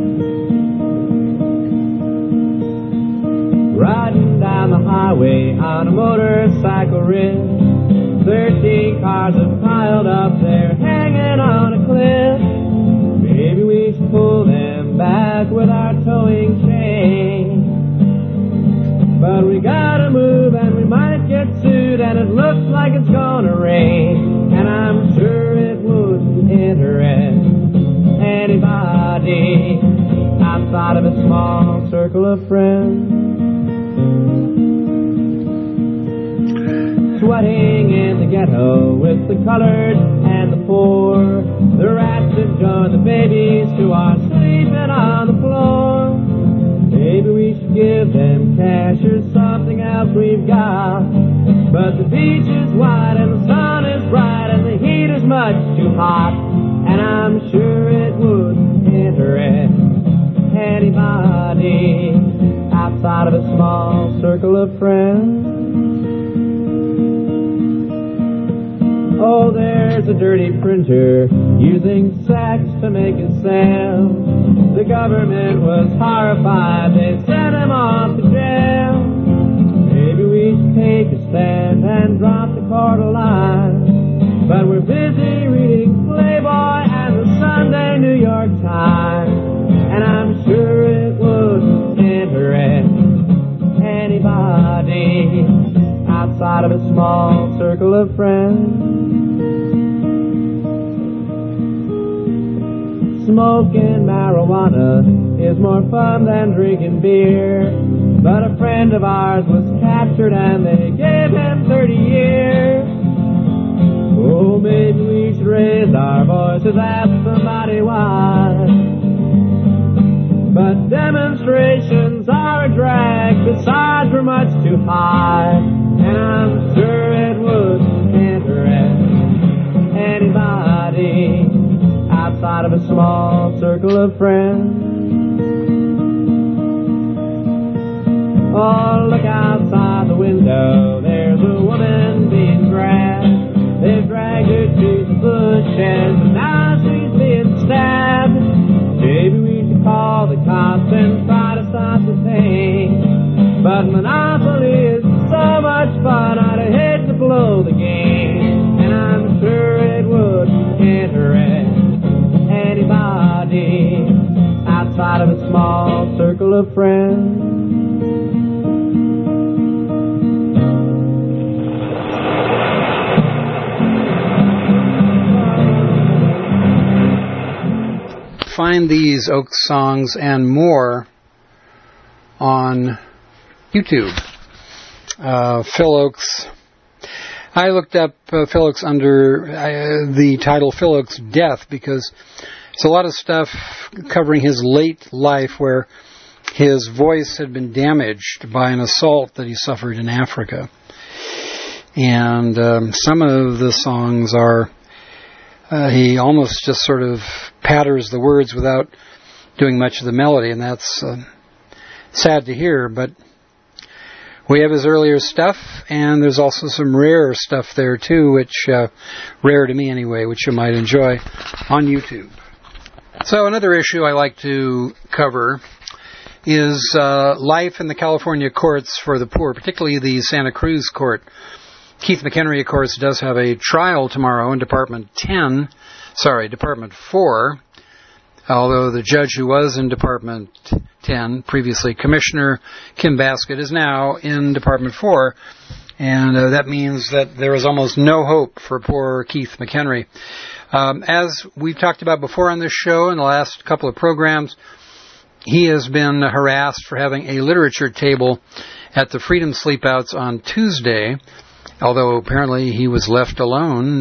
Riding down the highway on a motorcycle rim, 13 cars have piled up there hanging on a cliff. Maybe we should pull them back with our towing chain. But we gotta move and we might get sued, and it looks like it's gonna rain. And I'm sure it wouldn't interest anybody outside of a small circle of friends. Sweating in the ghetto with the colored and the poor, the rats enjoy the babies who are sleeping on the floor. Maybe we should give them cash or something else we've got. But the beach is wide and the sun is bright and the heat is much too hot. And I'm sure it wouldn't interest anybody outside of a small circle of friends. Oh, there's a dirty printer using sex to make it sell. The government was horrified, they sent him off to jail. Maybe we should take a stand and drop the court a line. But we're busy reading Playboy and the Sunday New York Times. And I'm sure it wouldn't interest anybody outside of a small circle of friends. smoking marijuana is more fun than drinking beer. But a friend of ours was captured and they gave him 30 years. Oh, maybe we should raise our voices, ask somebody why. But demonstrations are a drag, besides we're much too high. And I'm sure it wouldn't interest anybody outside of a small circle of friends. Oh, look outside the window, there's a woman being dragged. They've dragged her to the bushes, and now she's being stabbed. Maybe we should call the cops and try to stop the thing. But Monopoly is so much fun, I'd hate to blow the game. And I'm sure it wouldn't interest anybody outside of a small circle of friends. Find these Oaks songs and more on YouTube. Phil Oaks. I looked up Phil Oaks under the title Phil Oaks' Death because it's a lot of stuff covering his late life where his voice had been damaged by an assault that he suffered in Africa. And some of the songs are he almost just sort of patters the words without doing much of the melody, and that's sad to hear, but we have his earlier stuff, and there's also some rare stuff there too, which, rare to me anyway, which you might enjoy on YouTube. So another issue I like to cover is life in the California courts for the poor, particularly the Santa Cruz court. Keith McHenry, of course, does have a trial tomorrow in Department 4, although the judge who was in Department 10, previously Commissioner Kim Baskett, is now in Department 4, and that means that there is almost no hope for poor Keith McHenry. As we've talked about before on this show in the last couple of programs, he has been harassed for having a literature table at the Freedom Sleepouts on Tuesday, although apparently he was left alone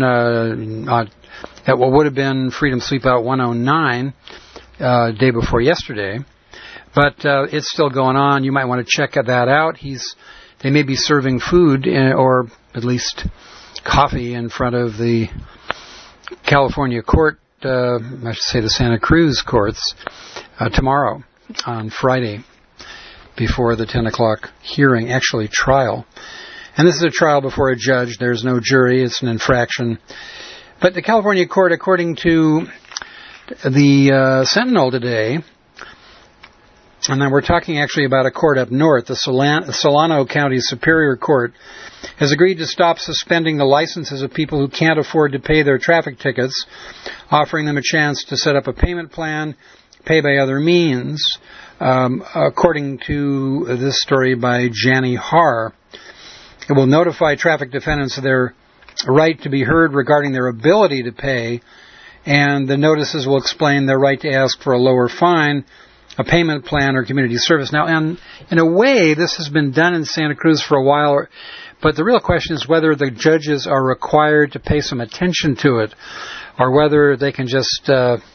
at what would have been Freedom Sleepout 109 day before yesterday. But it's still going on. You might want to check that out. They may be serving food or at least coffee in front of the California court, I should say the Santa Cruz courts, tomorrow on Friday before the 10 o'clock hearing, actually trial. And this is a trial before a judge. There's no jury. It's an infraction. But the California court, according to the Sentinel today, and then we're talking actually about a court up north, the Solano County Superior Court, has agreed to stop suspending the licenses of people who can't afford to pay their traffic tickets, offering them a chance to set up a payment plan, pay by other means, according to this story by Jani Har. It will notify traffic defendants of their right to be heard regarding their ability to pay, and the notices will explain their right to ask for a lower fine, a payment plan, or community service. Now, in a way, this has been done in Santa Cruz for a while, but the real question is whether the judges are required to pay some attention to it, or whether they can just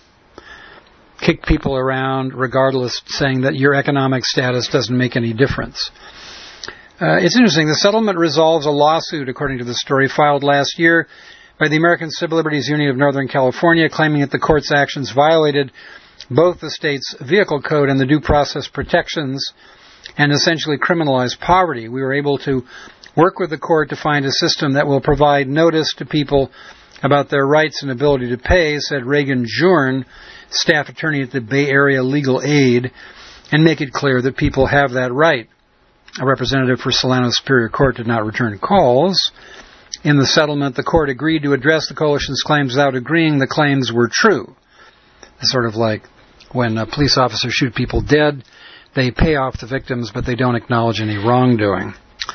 kick people around regardless, saying that your economic status doesn't make any difference. It's interesting. The settlement resolves a lawsuit, according to the story, filed last year by the American Civil Liberties Union of Northern California, claiming that the court's actions violated both the state's vehicle code and the due process protections and essentially criminalized poverty. We were able to work with the court to find a system that will provide notice to people about their rights and ability to pay, said Reagan Jorn, staff attorney at the Bay Area Legal Aid, and make it clear that people have that right. A representative for Solano Superior Court did not return calls. In the settlement, the court agreed to address the coalition's claims without agreeing the claims were true. It's sort of like when police officers shoot people dead, they pay off the victims, but they don't acknowledge any wrongdoing.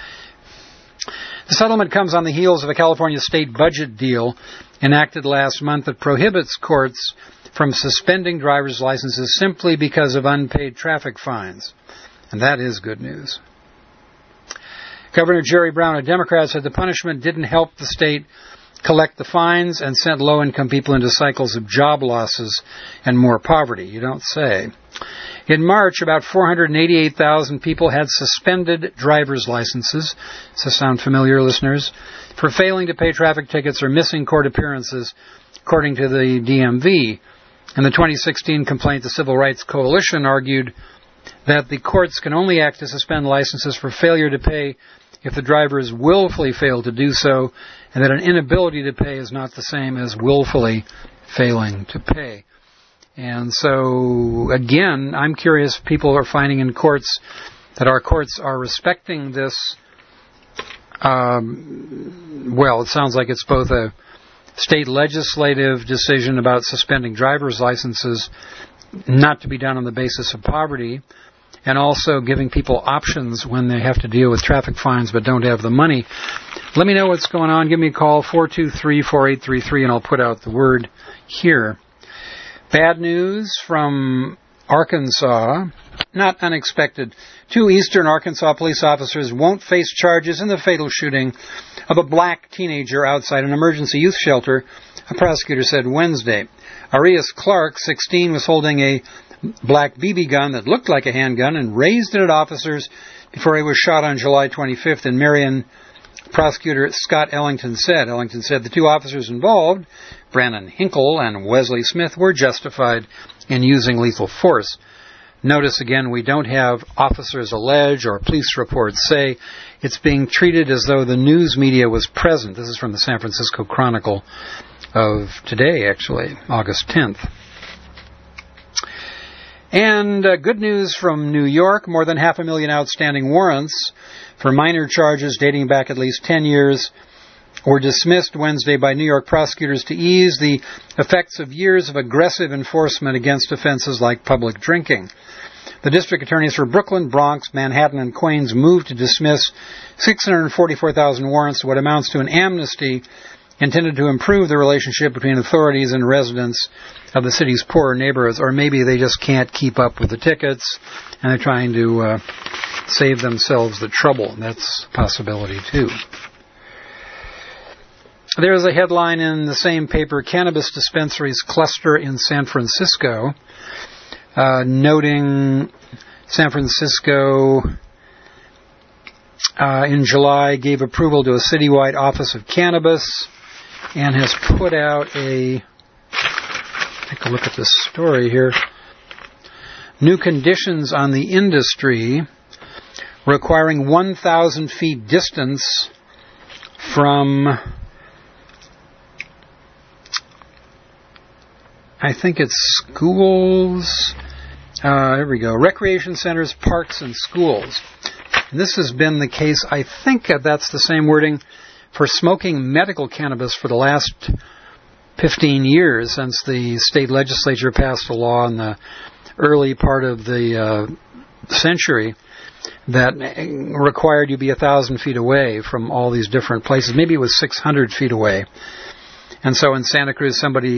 The settlement comes on the heels of a California state budget deal enacted last month that prohibits courts from suspending driver's licenses simply because of unpaid traffic fines. And that is good news. Governor Jerry Brown, a Democrat, said the punishment didn't help the state collect the fines and sent low-income people into cycles of job losses and more poverty. You don't say. In March, about 488,000 people had suspended driver's licenses. Does this sound familiar, listeners? For failing to pay traffic tickets or missing court appearances, according to the DMV. In the 2016 complaint, the Civil Rights Coalition argued that the courts can only act to suspend licenses for failure to pay if the drivers willfully fail to do so, and that an inability to pay is not the same as willfully failing to pay. And so, again, I'm curious if people are finding in courts that our courts are respecting this. Well, it sounds like it's both a state legislative decision about suspending driver's licenses not to be done on the basis of poverty, and also giving people options when they have to deal with traffic fines but don't have the money. Let me know what's going on. Give me a call, 423-4833, and I'll put out the word here. Bad news from Arkansas, not unexpected. 2 eastern Arkansas police officers won't face charges in the fatal shooting of a black teenager outside an emergency youth shelter, a prosecutor said Wednesday. Arias Clark, 16, was holding a black BB gun that looked like a handgun and raised it at officers before he was shot on July 25th in Marion. Prosecutor Scott Ellington said the 2 officers involved, Brandon Hinkle and Wesley Smith, were justified in using lethal force. Notice again, we don't have officers allege or police reports say. It's being treated as though the news media was present. This is from the San Francisco Chronicle of today, actually, August 10th. And good news from New York, more than 500,000 outstanding warrants for minor charges dating back at least 10 years were dismissed Wednesday by New York prosecutors to ease the effects of years of aggressive enforcement against offenses like public drinking. The district attorneys for Brooklyn, Bronx, Manhattan, and Queens moved to dismiss 644,000 warrants, what amounts to an amnesty intended to improve the relationship between authorities and residents of the city's poorer neighborhoods, or maybe they just can't keep up with the tickets and they're trying to save themselves the trouble. That's a possibility too. There's a headline in the same paper, Cannabis Dispensaries Cluster in San Francisco, noting San Francisco in July gave approval to a citywide Office of Cannabis and has put out take a look at this story here, new conditions on the industry requiring 1,000 feet distance from, I think it's schools, here we go, recreation centers, parks, and schools. And this has been the case, I think that's the same wording, for smoking medical cannabis for the last 15 years, since the state legislature passed a law in the early part of the century that required you be 1,000 feet away from all these different places. Maybe it was 600 feet away. And so in Santa Cruz, somebody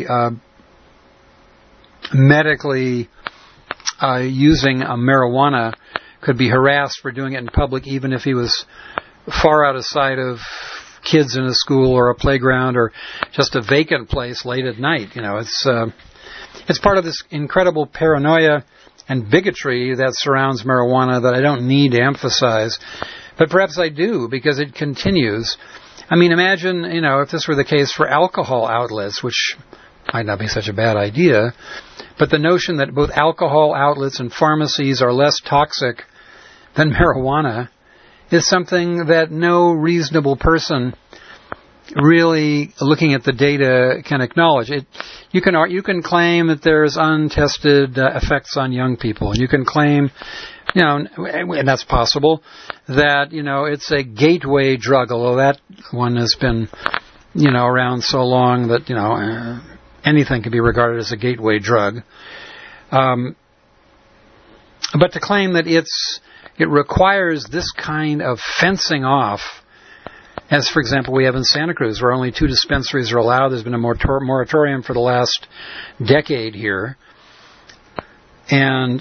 medically using a marijuana could be harassed for doing it in public, even if he was far out of sight of kids in a school or a playground or just a vacant place late at night. You know, it's part of this incredible paranoia and bigotry that surrounds marijuana that I don't need to emphasize, but perhaps I do, because it continues. I mean, imagine, if this were the case for alcohol outlets, which might not be such a bad idea, but the notion that both alcohol outlets and pharmacies are less toxic than marijuana is something that no reasonable person really looking at the data can acknowledge. You can claim that there's untested effects on young people, and you can claim, and that's possible, that it's a gateway drug, although that one has been around so long that anything can be regarded as a gateway drug. But to claim that it requires this kind of fencing off As, for example, we have in Santa Cruz, where only 2 dispensaries are allowed. There's been a moratorium for the last decade here. And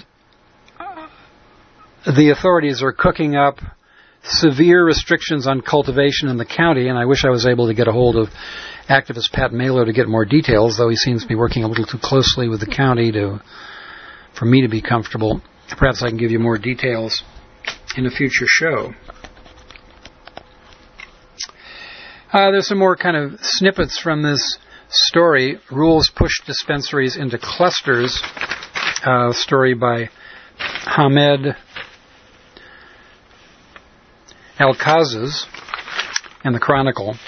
the authorities are cooking up severe restrictions on cultivation in the county, and I wish I was able to get a hold of activist Pat Malo to get more details, though he seems to be working a little too closely with the county for me to be comfortable. Perhaps I can give you more details in a future show. There's some more kind of snippets from this story. Rules push dispensaries into clusters. Story by Hamed Al-Kazaz in the Chronicle.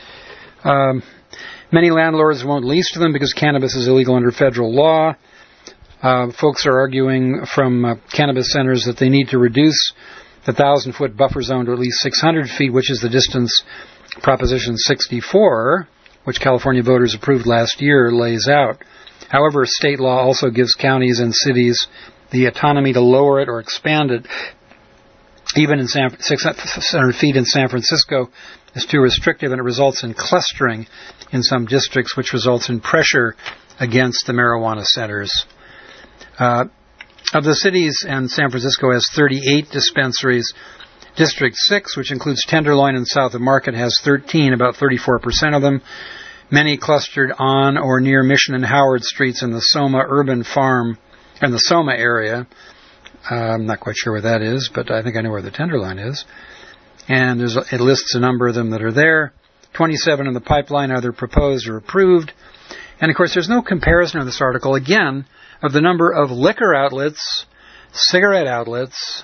Many landlords won't lease to them because cannabis is illegal under federal law. Folks are arguing from cannabis centers that they need to reduce the 1,000-foot buffer zone to at least 600 feet, which is the distance Proposition 64, which California voters approved last year, lays out. However, state law also gives counties and cities the autonomy to lower it or expand it. Even in 600 feet in San Francisco is too restrictive, and it results in clustering in some districts, which results in pressure against the marijuana centers. Of the cities, and San Francisco has 38 dispensaries. District 6, which includes Tenderloin and south of Market, has 13, about 34% of them. Many clustered on or near Mission and Howard Streets in the Soma Urban Farm, in the Soma area. I'm not quite sure where that is, but I think I know where the Tenderloin is. And it lists a number of them that are there. 27 in the pipeline, either proposed or approved. And, of course, there's no comparison in this article, again, of the number of liquor outlets, cigarette outlets,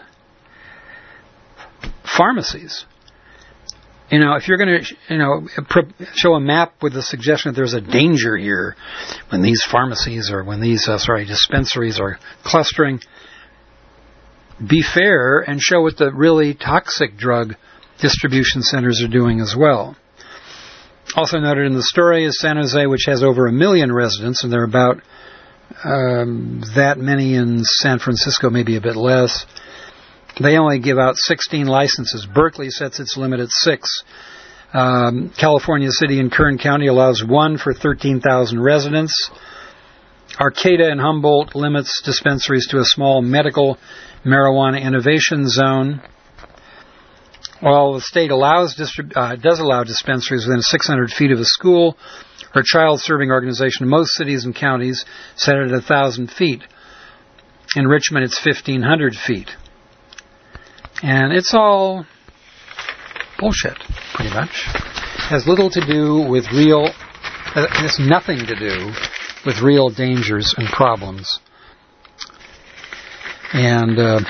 pharmacies. If you're going to, show a map with the suggestion that there's a danger here when these pharmacies or when these, dispensaries are clustering, be fair and show what the really toxic drug distribution centers are doing as well. Also noted in the story is San Jose, which has over 1 million residents, and there are about that many in San Francisco, maybe a bit less. They only give out 16 licenses. Berkeley sets its limit at 6. California City and Kern County allows 1 for 13,000 residents. Arcata and Humboldt limits dispensaries to a small medical marijuana innovation zone. While the state does allow dispensaries within 600 feet of a school or child-serving organization, most cities and counties set it at 1,000 feet. In Richmond, it's 1,500 feet. And it's all bullshit, pretty much. Has little to do with has nothing to do with real dangers and problems. And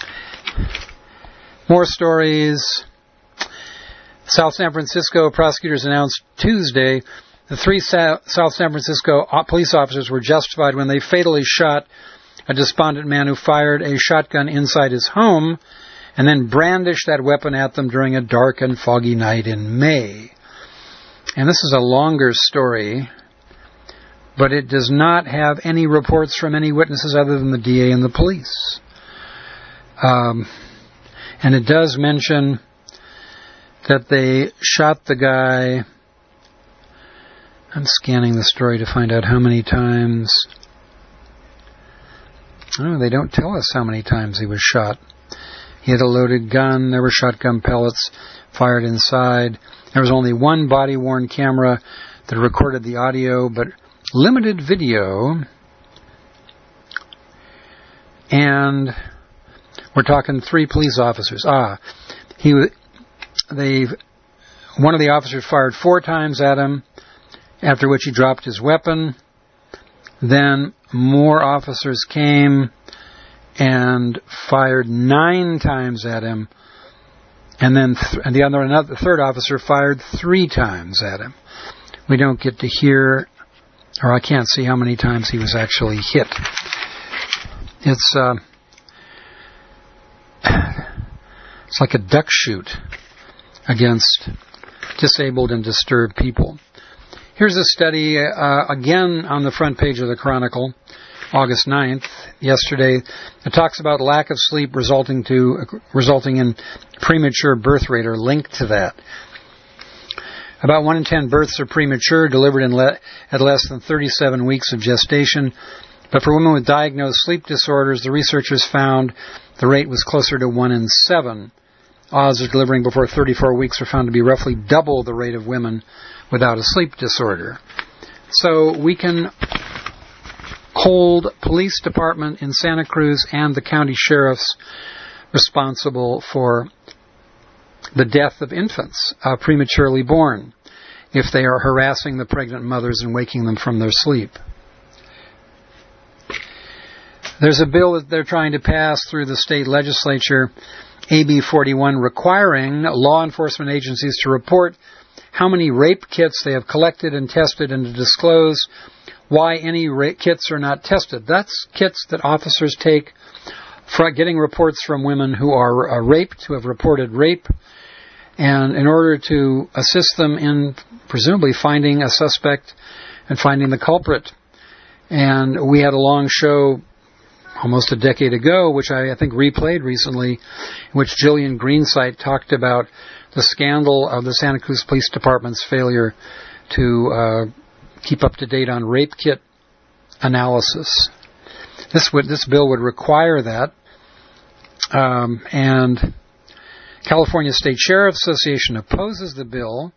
more stories. South San Francisco prosecutors announced Tuesday the 3 South San Francisco police officers were justified when they fatally shot a despondent man who fired a shotgun inside his home and then brandished that weapon at them during a dark and foggy night in May. And this is a longer story, but it does not have any reports from any witnesses other than the DA and the police. And it does mention that they shot the guy. I'm scanning the story to find out how many times. Oh, they don't tell us how many times he was shot. He had a loaded gun. There were shotgun pellets fired inside. There was only one body-worn camera that recorded the audio, but limited video. And we're talking 3 police officers. One of the officers fired 4 times at him, after which he dropped his weapon. Then more officers came and fired 9 times at him, and then the third officer fired 3 times at him. We don't get to hear, or I can't see how many times he was actually hit. It's like a duck shoot against disabled and disturbed people. Here's a study, again on the front page of the Chronicle, August 9th, yesterday. It talks about lack of sleep resulting in premature birth rate, or linked to that. About 1 in 10 births are premature, delivered at less than 37 weeks of gestation. But for women with diagnosed sleep disorders, the researchers found the rate was closer to 1 in 7. Odds of delivering before 34 weeks are found to be roughly double the rate of women without a sleep disorder. So we can hold police department in Santa Cruz and the county sheriffs responsible for the death of infants prematurely born if they are harassing the pregnant mothers and waking them from their sleep. There's a bill that they're trying to pass through the state legislature, AB 41, requiring law enforcement agencies to report how many rape kits they have collected and tested and to disclose why any rape kits are not tested. That's kits that officers take for getting reports from women who are raped, who have reported rape, and in order to assist them in presumably finding a suspect and finding the culprit. And we had a long show almost a decade ago, which I think replayed recently, in which Jillian Greenside talked about the scandal of the Santa Cruz Police Department's failure to keep up to date on rape kit analysis. This bill would require that, and California State Sheriff's Association opposes the bill.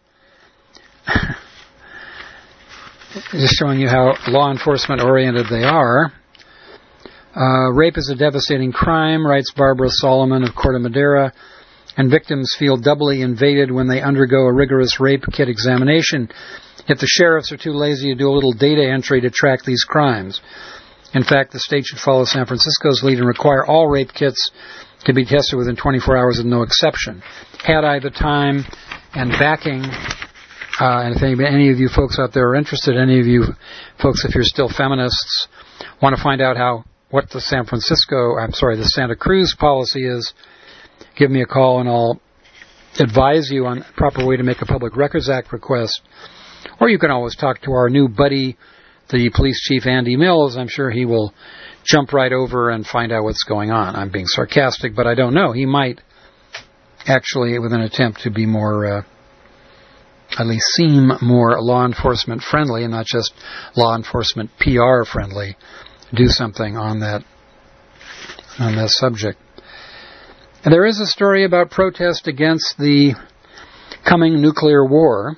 Just showing you how law enforcement oriented they are. Rape is a devastating crime, writes Barbara Solomon of Corte Madera, and victims feel doubly invaded when they undergo a rigorous rape kit examination. Yet the sheriffs are too lazy to do a little data entry to track these crimes. In fact, the state should follow San Francisco's lead and require all rape kits to be tested within 24 hours with no exception. Had I the time and backing, and if any of you folks out there are interested, any of you folks, if you're still feminists, want to find out what the the Santa Cruz policy is, give me a call and I'll advise you on the proper way to make a Public Records Act request. Or you can always talk to our new buddy, the police chief, Andy Mills. I'm sure he will jump right over and find out what's going on. I'm being sarcastic, but I don't know. He might actually, with an attempt to be more, at least seem more law enforcement friendly and not just law enforcement PR friendly, do something on that subject. And there is a story about protest against the coming nuclear war,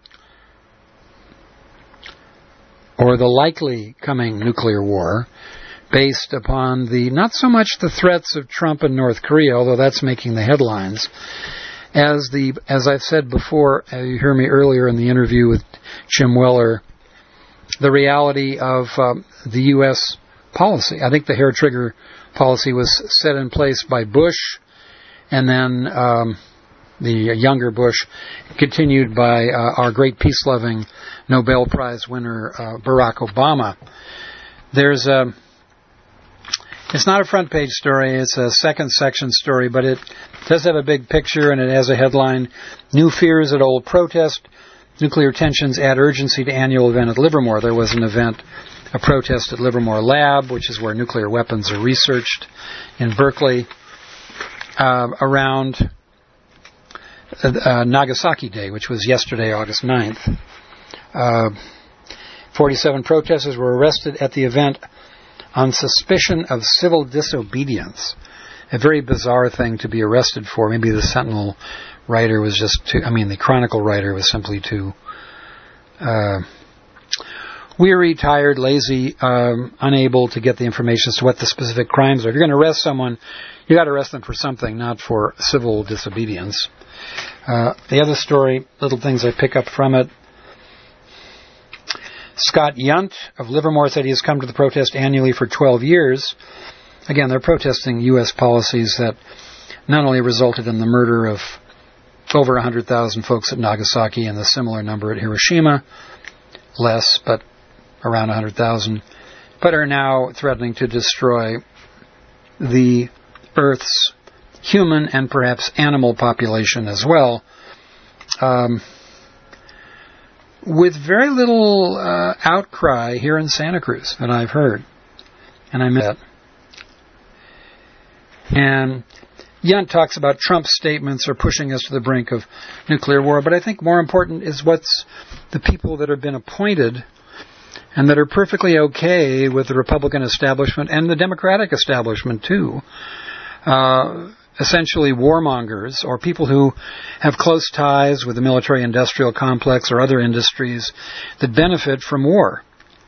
or the likely coming nuclear war, based upon not so much the threats of Trump and North Korea, although that's making the headlines, as I've said before, you heard me earlier in the interview with Jim Weller, the reality of the U.S. policy. I think the hair trigger policy was set in place by Bush, and then the younger Bush, continued by our great peace-loving Nobel Prize winner Barack Obama. It's not a front page story, it's a second section story, but it does have a big picture and it has a headline, New Fears at Old Protest, Nuclear Tensions Add Urgency to Annual Event at Livermore. There was an event, a protest at Livermore Lab, which is where nuclear weapons are researched in Berkeley, around Nagasaki Day, which was yesterday, August 9th. 47 protesters were arrested at the event on suspicion of civil disobedience. A very bizarre thing to be arrested for. Maybe the Sentinel writer was the Chronicle writer was simply too weary, tired, lazy, unable to get the information as to what the specific crimes are. If you're going to arrest someone, you got to arrest them for something, not for civil disobedience. The other story, little things I pick up from it. Scott Yunt of Livermore said he has come to the protest annually for 12 years. Again, they're protesting U.S. policies that not only resulted in the murder of over 100,000 folks at Nagasaki and a similar number at Hiroshima, less, but around 100,000, but are now threatening to destroy the Earth's human and perhaps animal population as well, with very little outcry here in Santa Cruz that I've heard, and I met. And Yunt talks about Trump's statements are pushing us to the brink of nuclear war, but I think more important is what's the people that have been appointed and that are perfectly okay with the Republican establishment and the Democratic establishment, too. Essentially warmongers or people who have close ties with the military-industrial complex or other industries that benefit from war.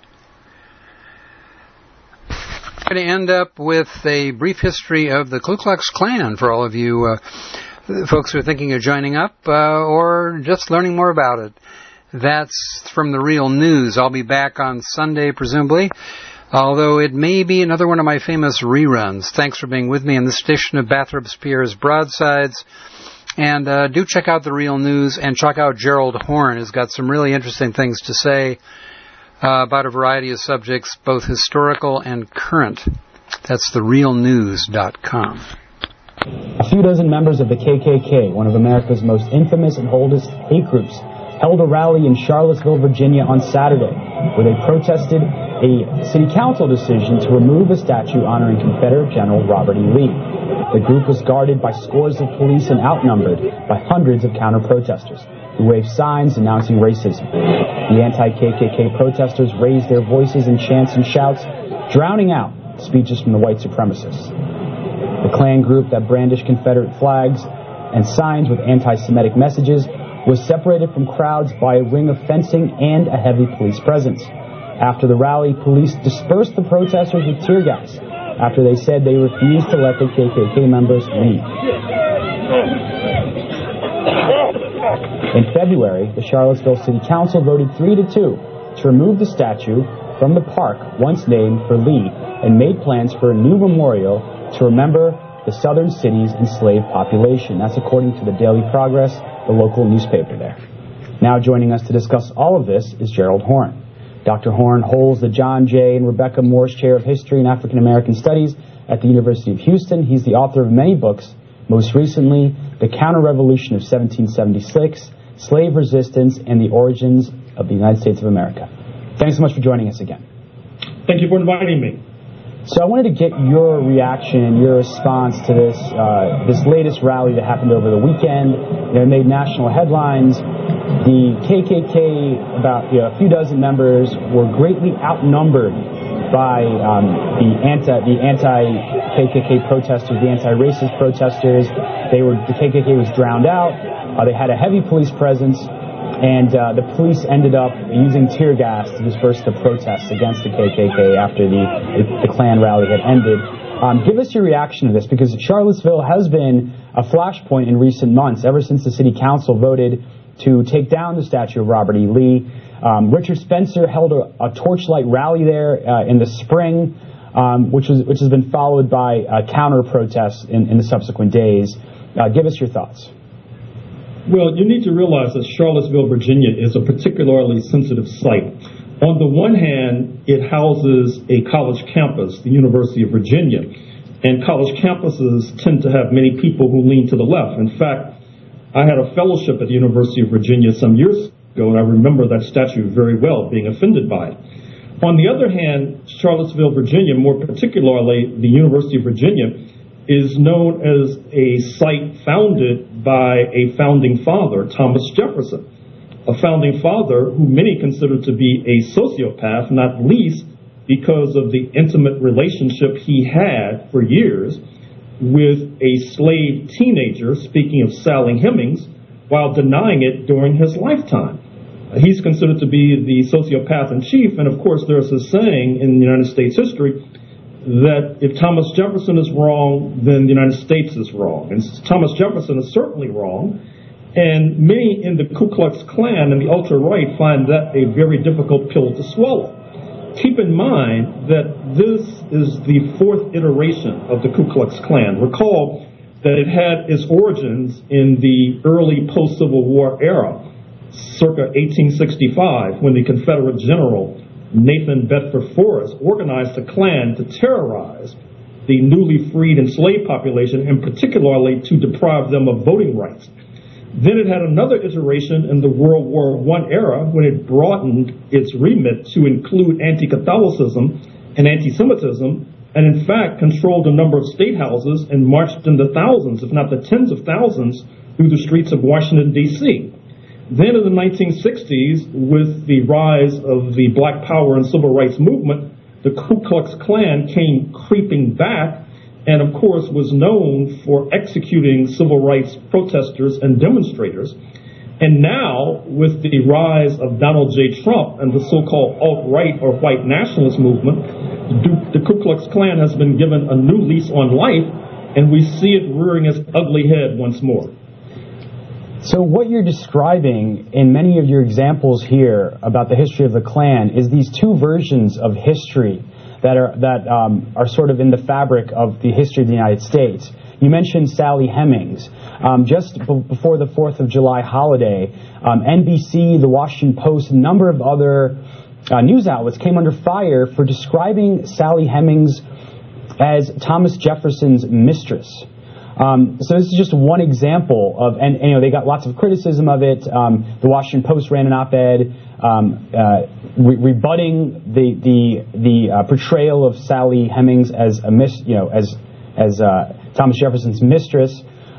I'm going to end up with a brief history of the Ku Klux Klan for all of you folks who are thinking of joining up or just learning more about it. That's from the Real News. I'll be back on Sunday, presumably, although it may be another one of my famous reruns. Thanks for being with me in this edition of Bathrop Spears Broadsides. And do check out the Real News and check out Gerald Horne, who's got some really interesting things to say about a variety of subjects, both historical and current. That's therealnews.com. A few dozen members of the KKK, one of America's most infamous and oldest hate groups, held a rally in Charlottesville, Virginia on Saturday, where they protested a city council decision to remove a statue honoring Confederate General Robert E. Lee. The group was guarded by scores of police and outnumbered by hundreds of counter-protesters who waved signs announcing racism. The anti-KKK protesters raised their voices in chants and shouts, drowning out speeches from the white supremacists. The Klan group that brandished Confederate flags and signs with anti-Semitic messages was separated from crowds by a ring of fencing and a heavy police presence. After the rally, police dispersed the protesters with tear gas after they said they refused to let the KKK members leave. In February, the Charlottesville City Council voted 3-2 to remove the statue from the park once named for Lee and made plans for a new memorial to remember the southern city's enslaved population. That's according to the Daily Progress, the local newspaper there. Now joining us to discuss all of this is Gerald Horne. Dr. Horne holds the John J. and Rebecca Morse Chair of History and African American Studies at the University of Houston. He's the author of many books, most recently, The Counter-Revolution of 1776, Slave Resistance, and the Origins of the United States of America. Thanks so much for joining us again. Thank you for inviting me. So I wanted to get your reaction, your response to this latest rally that happened over the weekend. It made national headlines. The KKK, about a few dozen members, were greatly outnumbered by the anti-KKK protesters, the anti-racist protesters. The KKK was drowned out. They had a heavy police presence. And the police ended up using tear gas to disperse the protests against the KKK after the Klan rally had ended. Give us your reaction to this, because Charlottesville has been a flashpoint in recent months, ever since the city council voted to take down the statue of Robert E. Lee. Richard Spencer held a torchlight rally there in the spring, which has been followed by counter-protests in the subsequent days. Give us your thoughts. Well, you need to realize that Charlottesville, Virginia is a particularly sensitive site. On the one hand, it houses a college campus, the University of Virginia, and college campuses tend to have many people who lean to the left. In fact, I had a fellowship at the University of Virginia some years ago, and I remember that statue very well, being offended by it. On the other hand, Charlottesville, Virginia, more particularly the University of Virginia, is known as a site founded by a founding father, Thomas Jefferson, a founding father who many consider to be a sociopath, not least because of the intimate relationship he had for years with a slave teenager, speaking of Sally Hemings, while denying it during his lifetime. He's considered to be the sociopath in chief, and of course there's a saying in United States history that if Thomas Jefferson is wrong, then the United States is wrong. And Thomas Jefferson is certainly wrong, and many in the Ku Klux Klan and the ultra-right find that a very difficult pill to swallow. Keep in mind that this is the fourth iteration of the Ku Klux Klan. Recall that it had its origins in the early post-Civil War era, circa 1865, when the Confederate general Nathan Bedford Forrest organized the Klan to terrorize the newly freed enslaved population, and particularly to deprive them of voting rights. Then it had another iteration in the World War I era when it broadened its remit to include anti-Catholicism and anti-Semitism and in fact controlled a number of state houses and marched in the thousands, if not the tens of thousands, through the streets of Washington, D.C. Then in the 1960s, with the rise of the Black Power and Civil Rights movement, the Ku Klux Klan came creeping back and, of course, was known for executing civil rights protesters and demonstrators. And now, with the rise of Donald J. Trump and the so-called alt-right or white nationalist movement, the Ku Klux Klan has been given a new lease on life, and we see it rearing its ugly head once more. So what you're describing in many of your examples here about the history of the Klan is these two versions of history that are sort of in the fabric of the history of the United States. You mentioned Sally Hemings. Just before the 4th of July holiday, NBC, The Washington Post, a number of other news outlets came under fire for describing Sally Hemings as Thomas Jefferson's mistress. So this is just one example of, and you know, they got lots of criticism of it. The Washington Post ran an op-ed rebutting the portrayal of Sally Hemings as as Thomas Jefferson's mistress.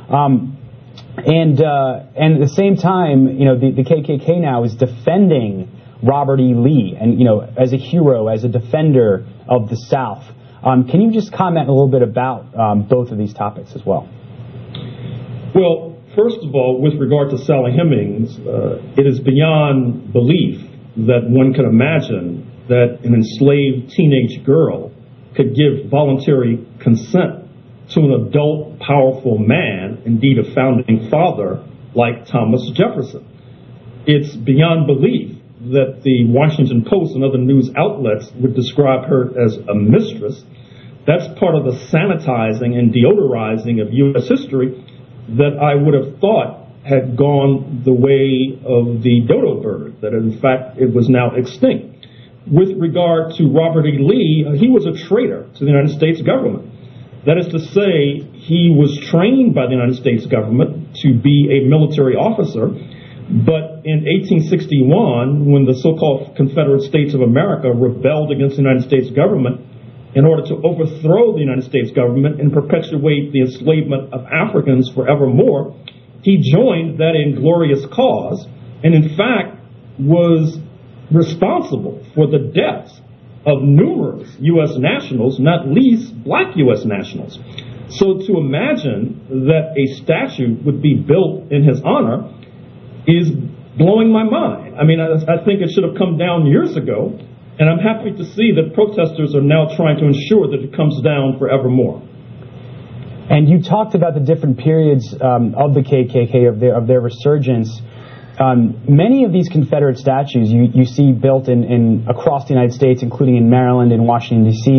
And at the same time, you know, the KKK now is defending Robert E. Lee, and you know, as a hero, as a defender of the South. Can you just comment a little bit about both of these topics as well? Well, first of all, with regard to Sally Hemings, it is beyond belief that one could imagine that an enslaved teenage girl could give voluntary consent to an adult, powerful man, indeed a founding father, like Thomas Jefferson. It's beyond belief that the Washington Post and other news outlets would describe her as a mistress. That's part of the sanitizing and deodorizing of U.S. history that I would have thought had gone the way of the dodo bird, that in fact it was now extinct. With regard to Robert E. Lee, he was a traitor to the United States government. That is to say, he was trained by the United States government to be a military officer, but in 1861, when the so-called Confederate States of America rebelled against the United States government in order to overthrow the United States government and perpetuate the enslavement of Africans forevermore, he joined that inglorious cause and in fact was responsible for the deaths of numerous U.S. nationals, not least black U.S. nationals. So to imagine that a statue would be built in his honor is blowing my mind. I mean, I think it should have come down years ago, and I'm happy to see that protesters are now trying to ensure that it comes down forevermore. And you talked about the different periods of the KKK, of their resurgence. Many of these Confederate statues you see built in across the United States, including in Maryland, in Washington, D.C.,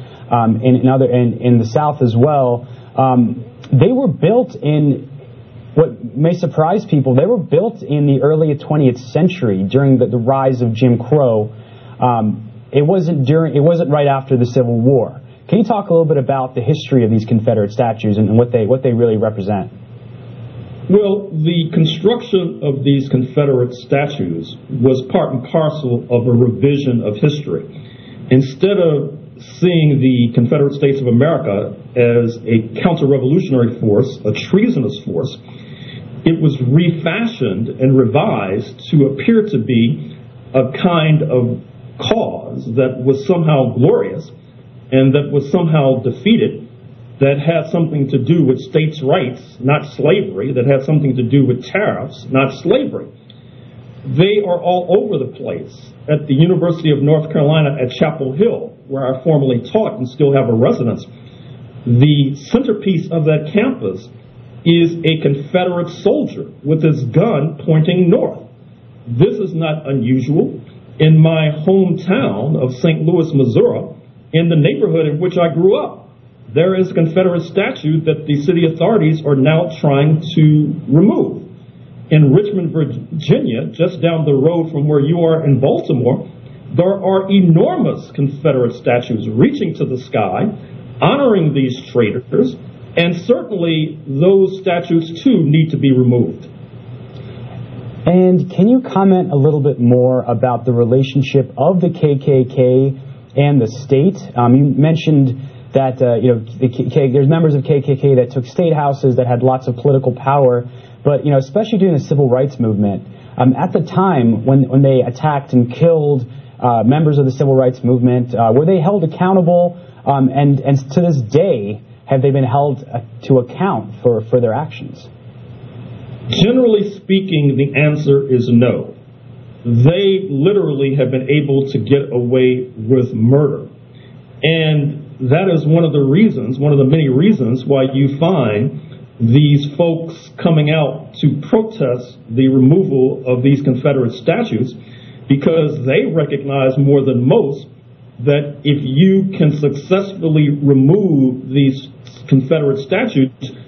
in the South as well. They were built in, what may surprise people, they were built in the early 20th century during the rise of Jim Crow. It wasn't right after the Civil War. Can you talk a little bit about the history of these Confederate statues and what they really represent? Well, the construction of these Confederate statues was part and parcel of a revision of history. Instead of seeing the Confederate States of America as a counter-revolutionary force, a treasonous force, it was refashioned and revised to appear to be a kind of cause that was somehow glorious and that was somehow defeated, that had something to do with states' rights, not slavery, that had something to do with tariffs, not slavery. They are all over the place. At the University of North Carolina at Chapel Hill, where I formerly taught and still have a residence, the centerpiece of that campus is a Confederate soldier with his gun pointing north. This is not unusual. In my hometown of St. Louis, Missouri, in the neighborhood in which I grew up, there is a Confederate statue that the city authorities are now trying to remove. In Richmond, Virginia, just down the road from where you are in Baltimore, there are enormous Confederate statues reaching to the sky, honoring these traitors, and certainly those statues too need to be removed. And can you comment a little bit more about the relationship of the KKK and the state? You mentioned that there's members of KKK that took state houses, that had lots of political power, but especially during the civil rights movement. At the time when they attacked and killed members of the civil rights movement, were they held accountable? And to this day, have they been held to account for their actions? Generally speaking, the answer is no. They literally have been able to get away with murder. And that is one of the many reasons why you find these folks coming out to protest the removal of these Confederate statues, because they recognize more than most that if you can successfully remove these Confederate statues,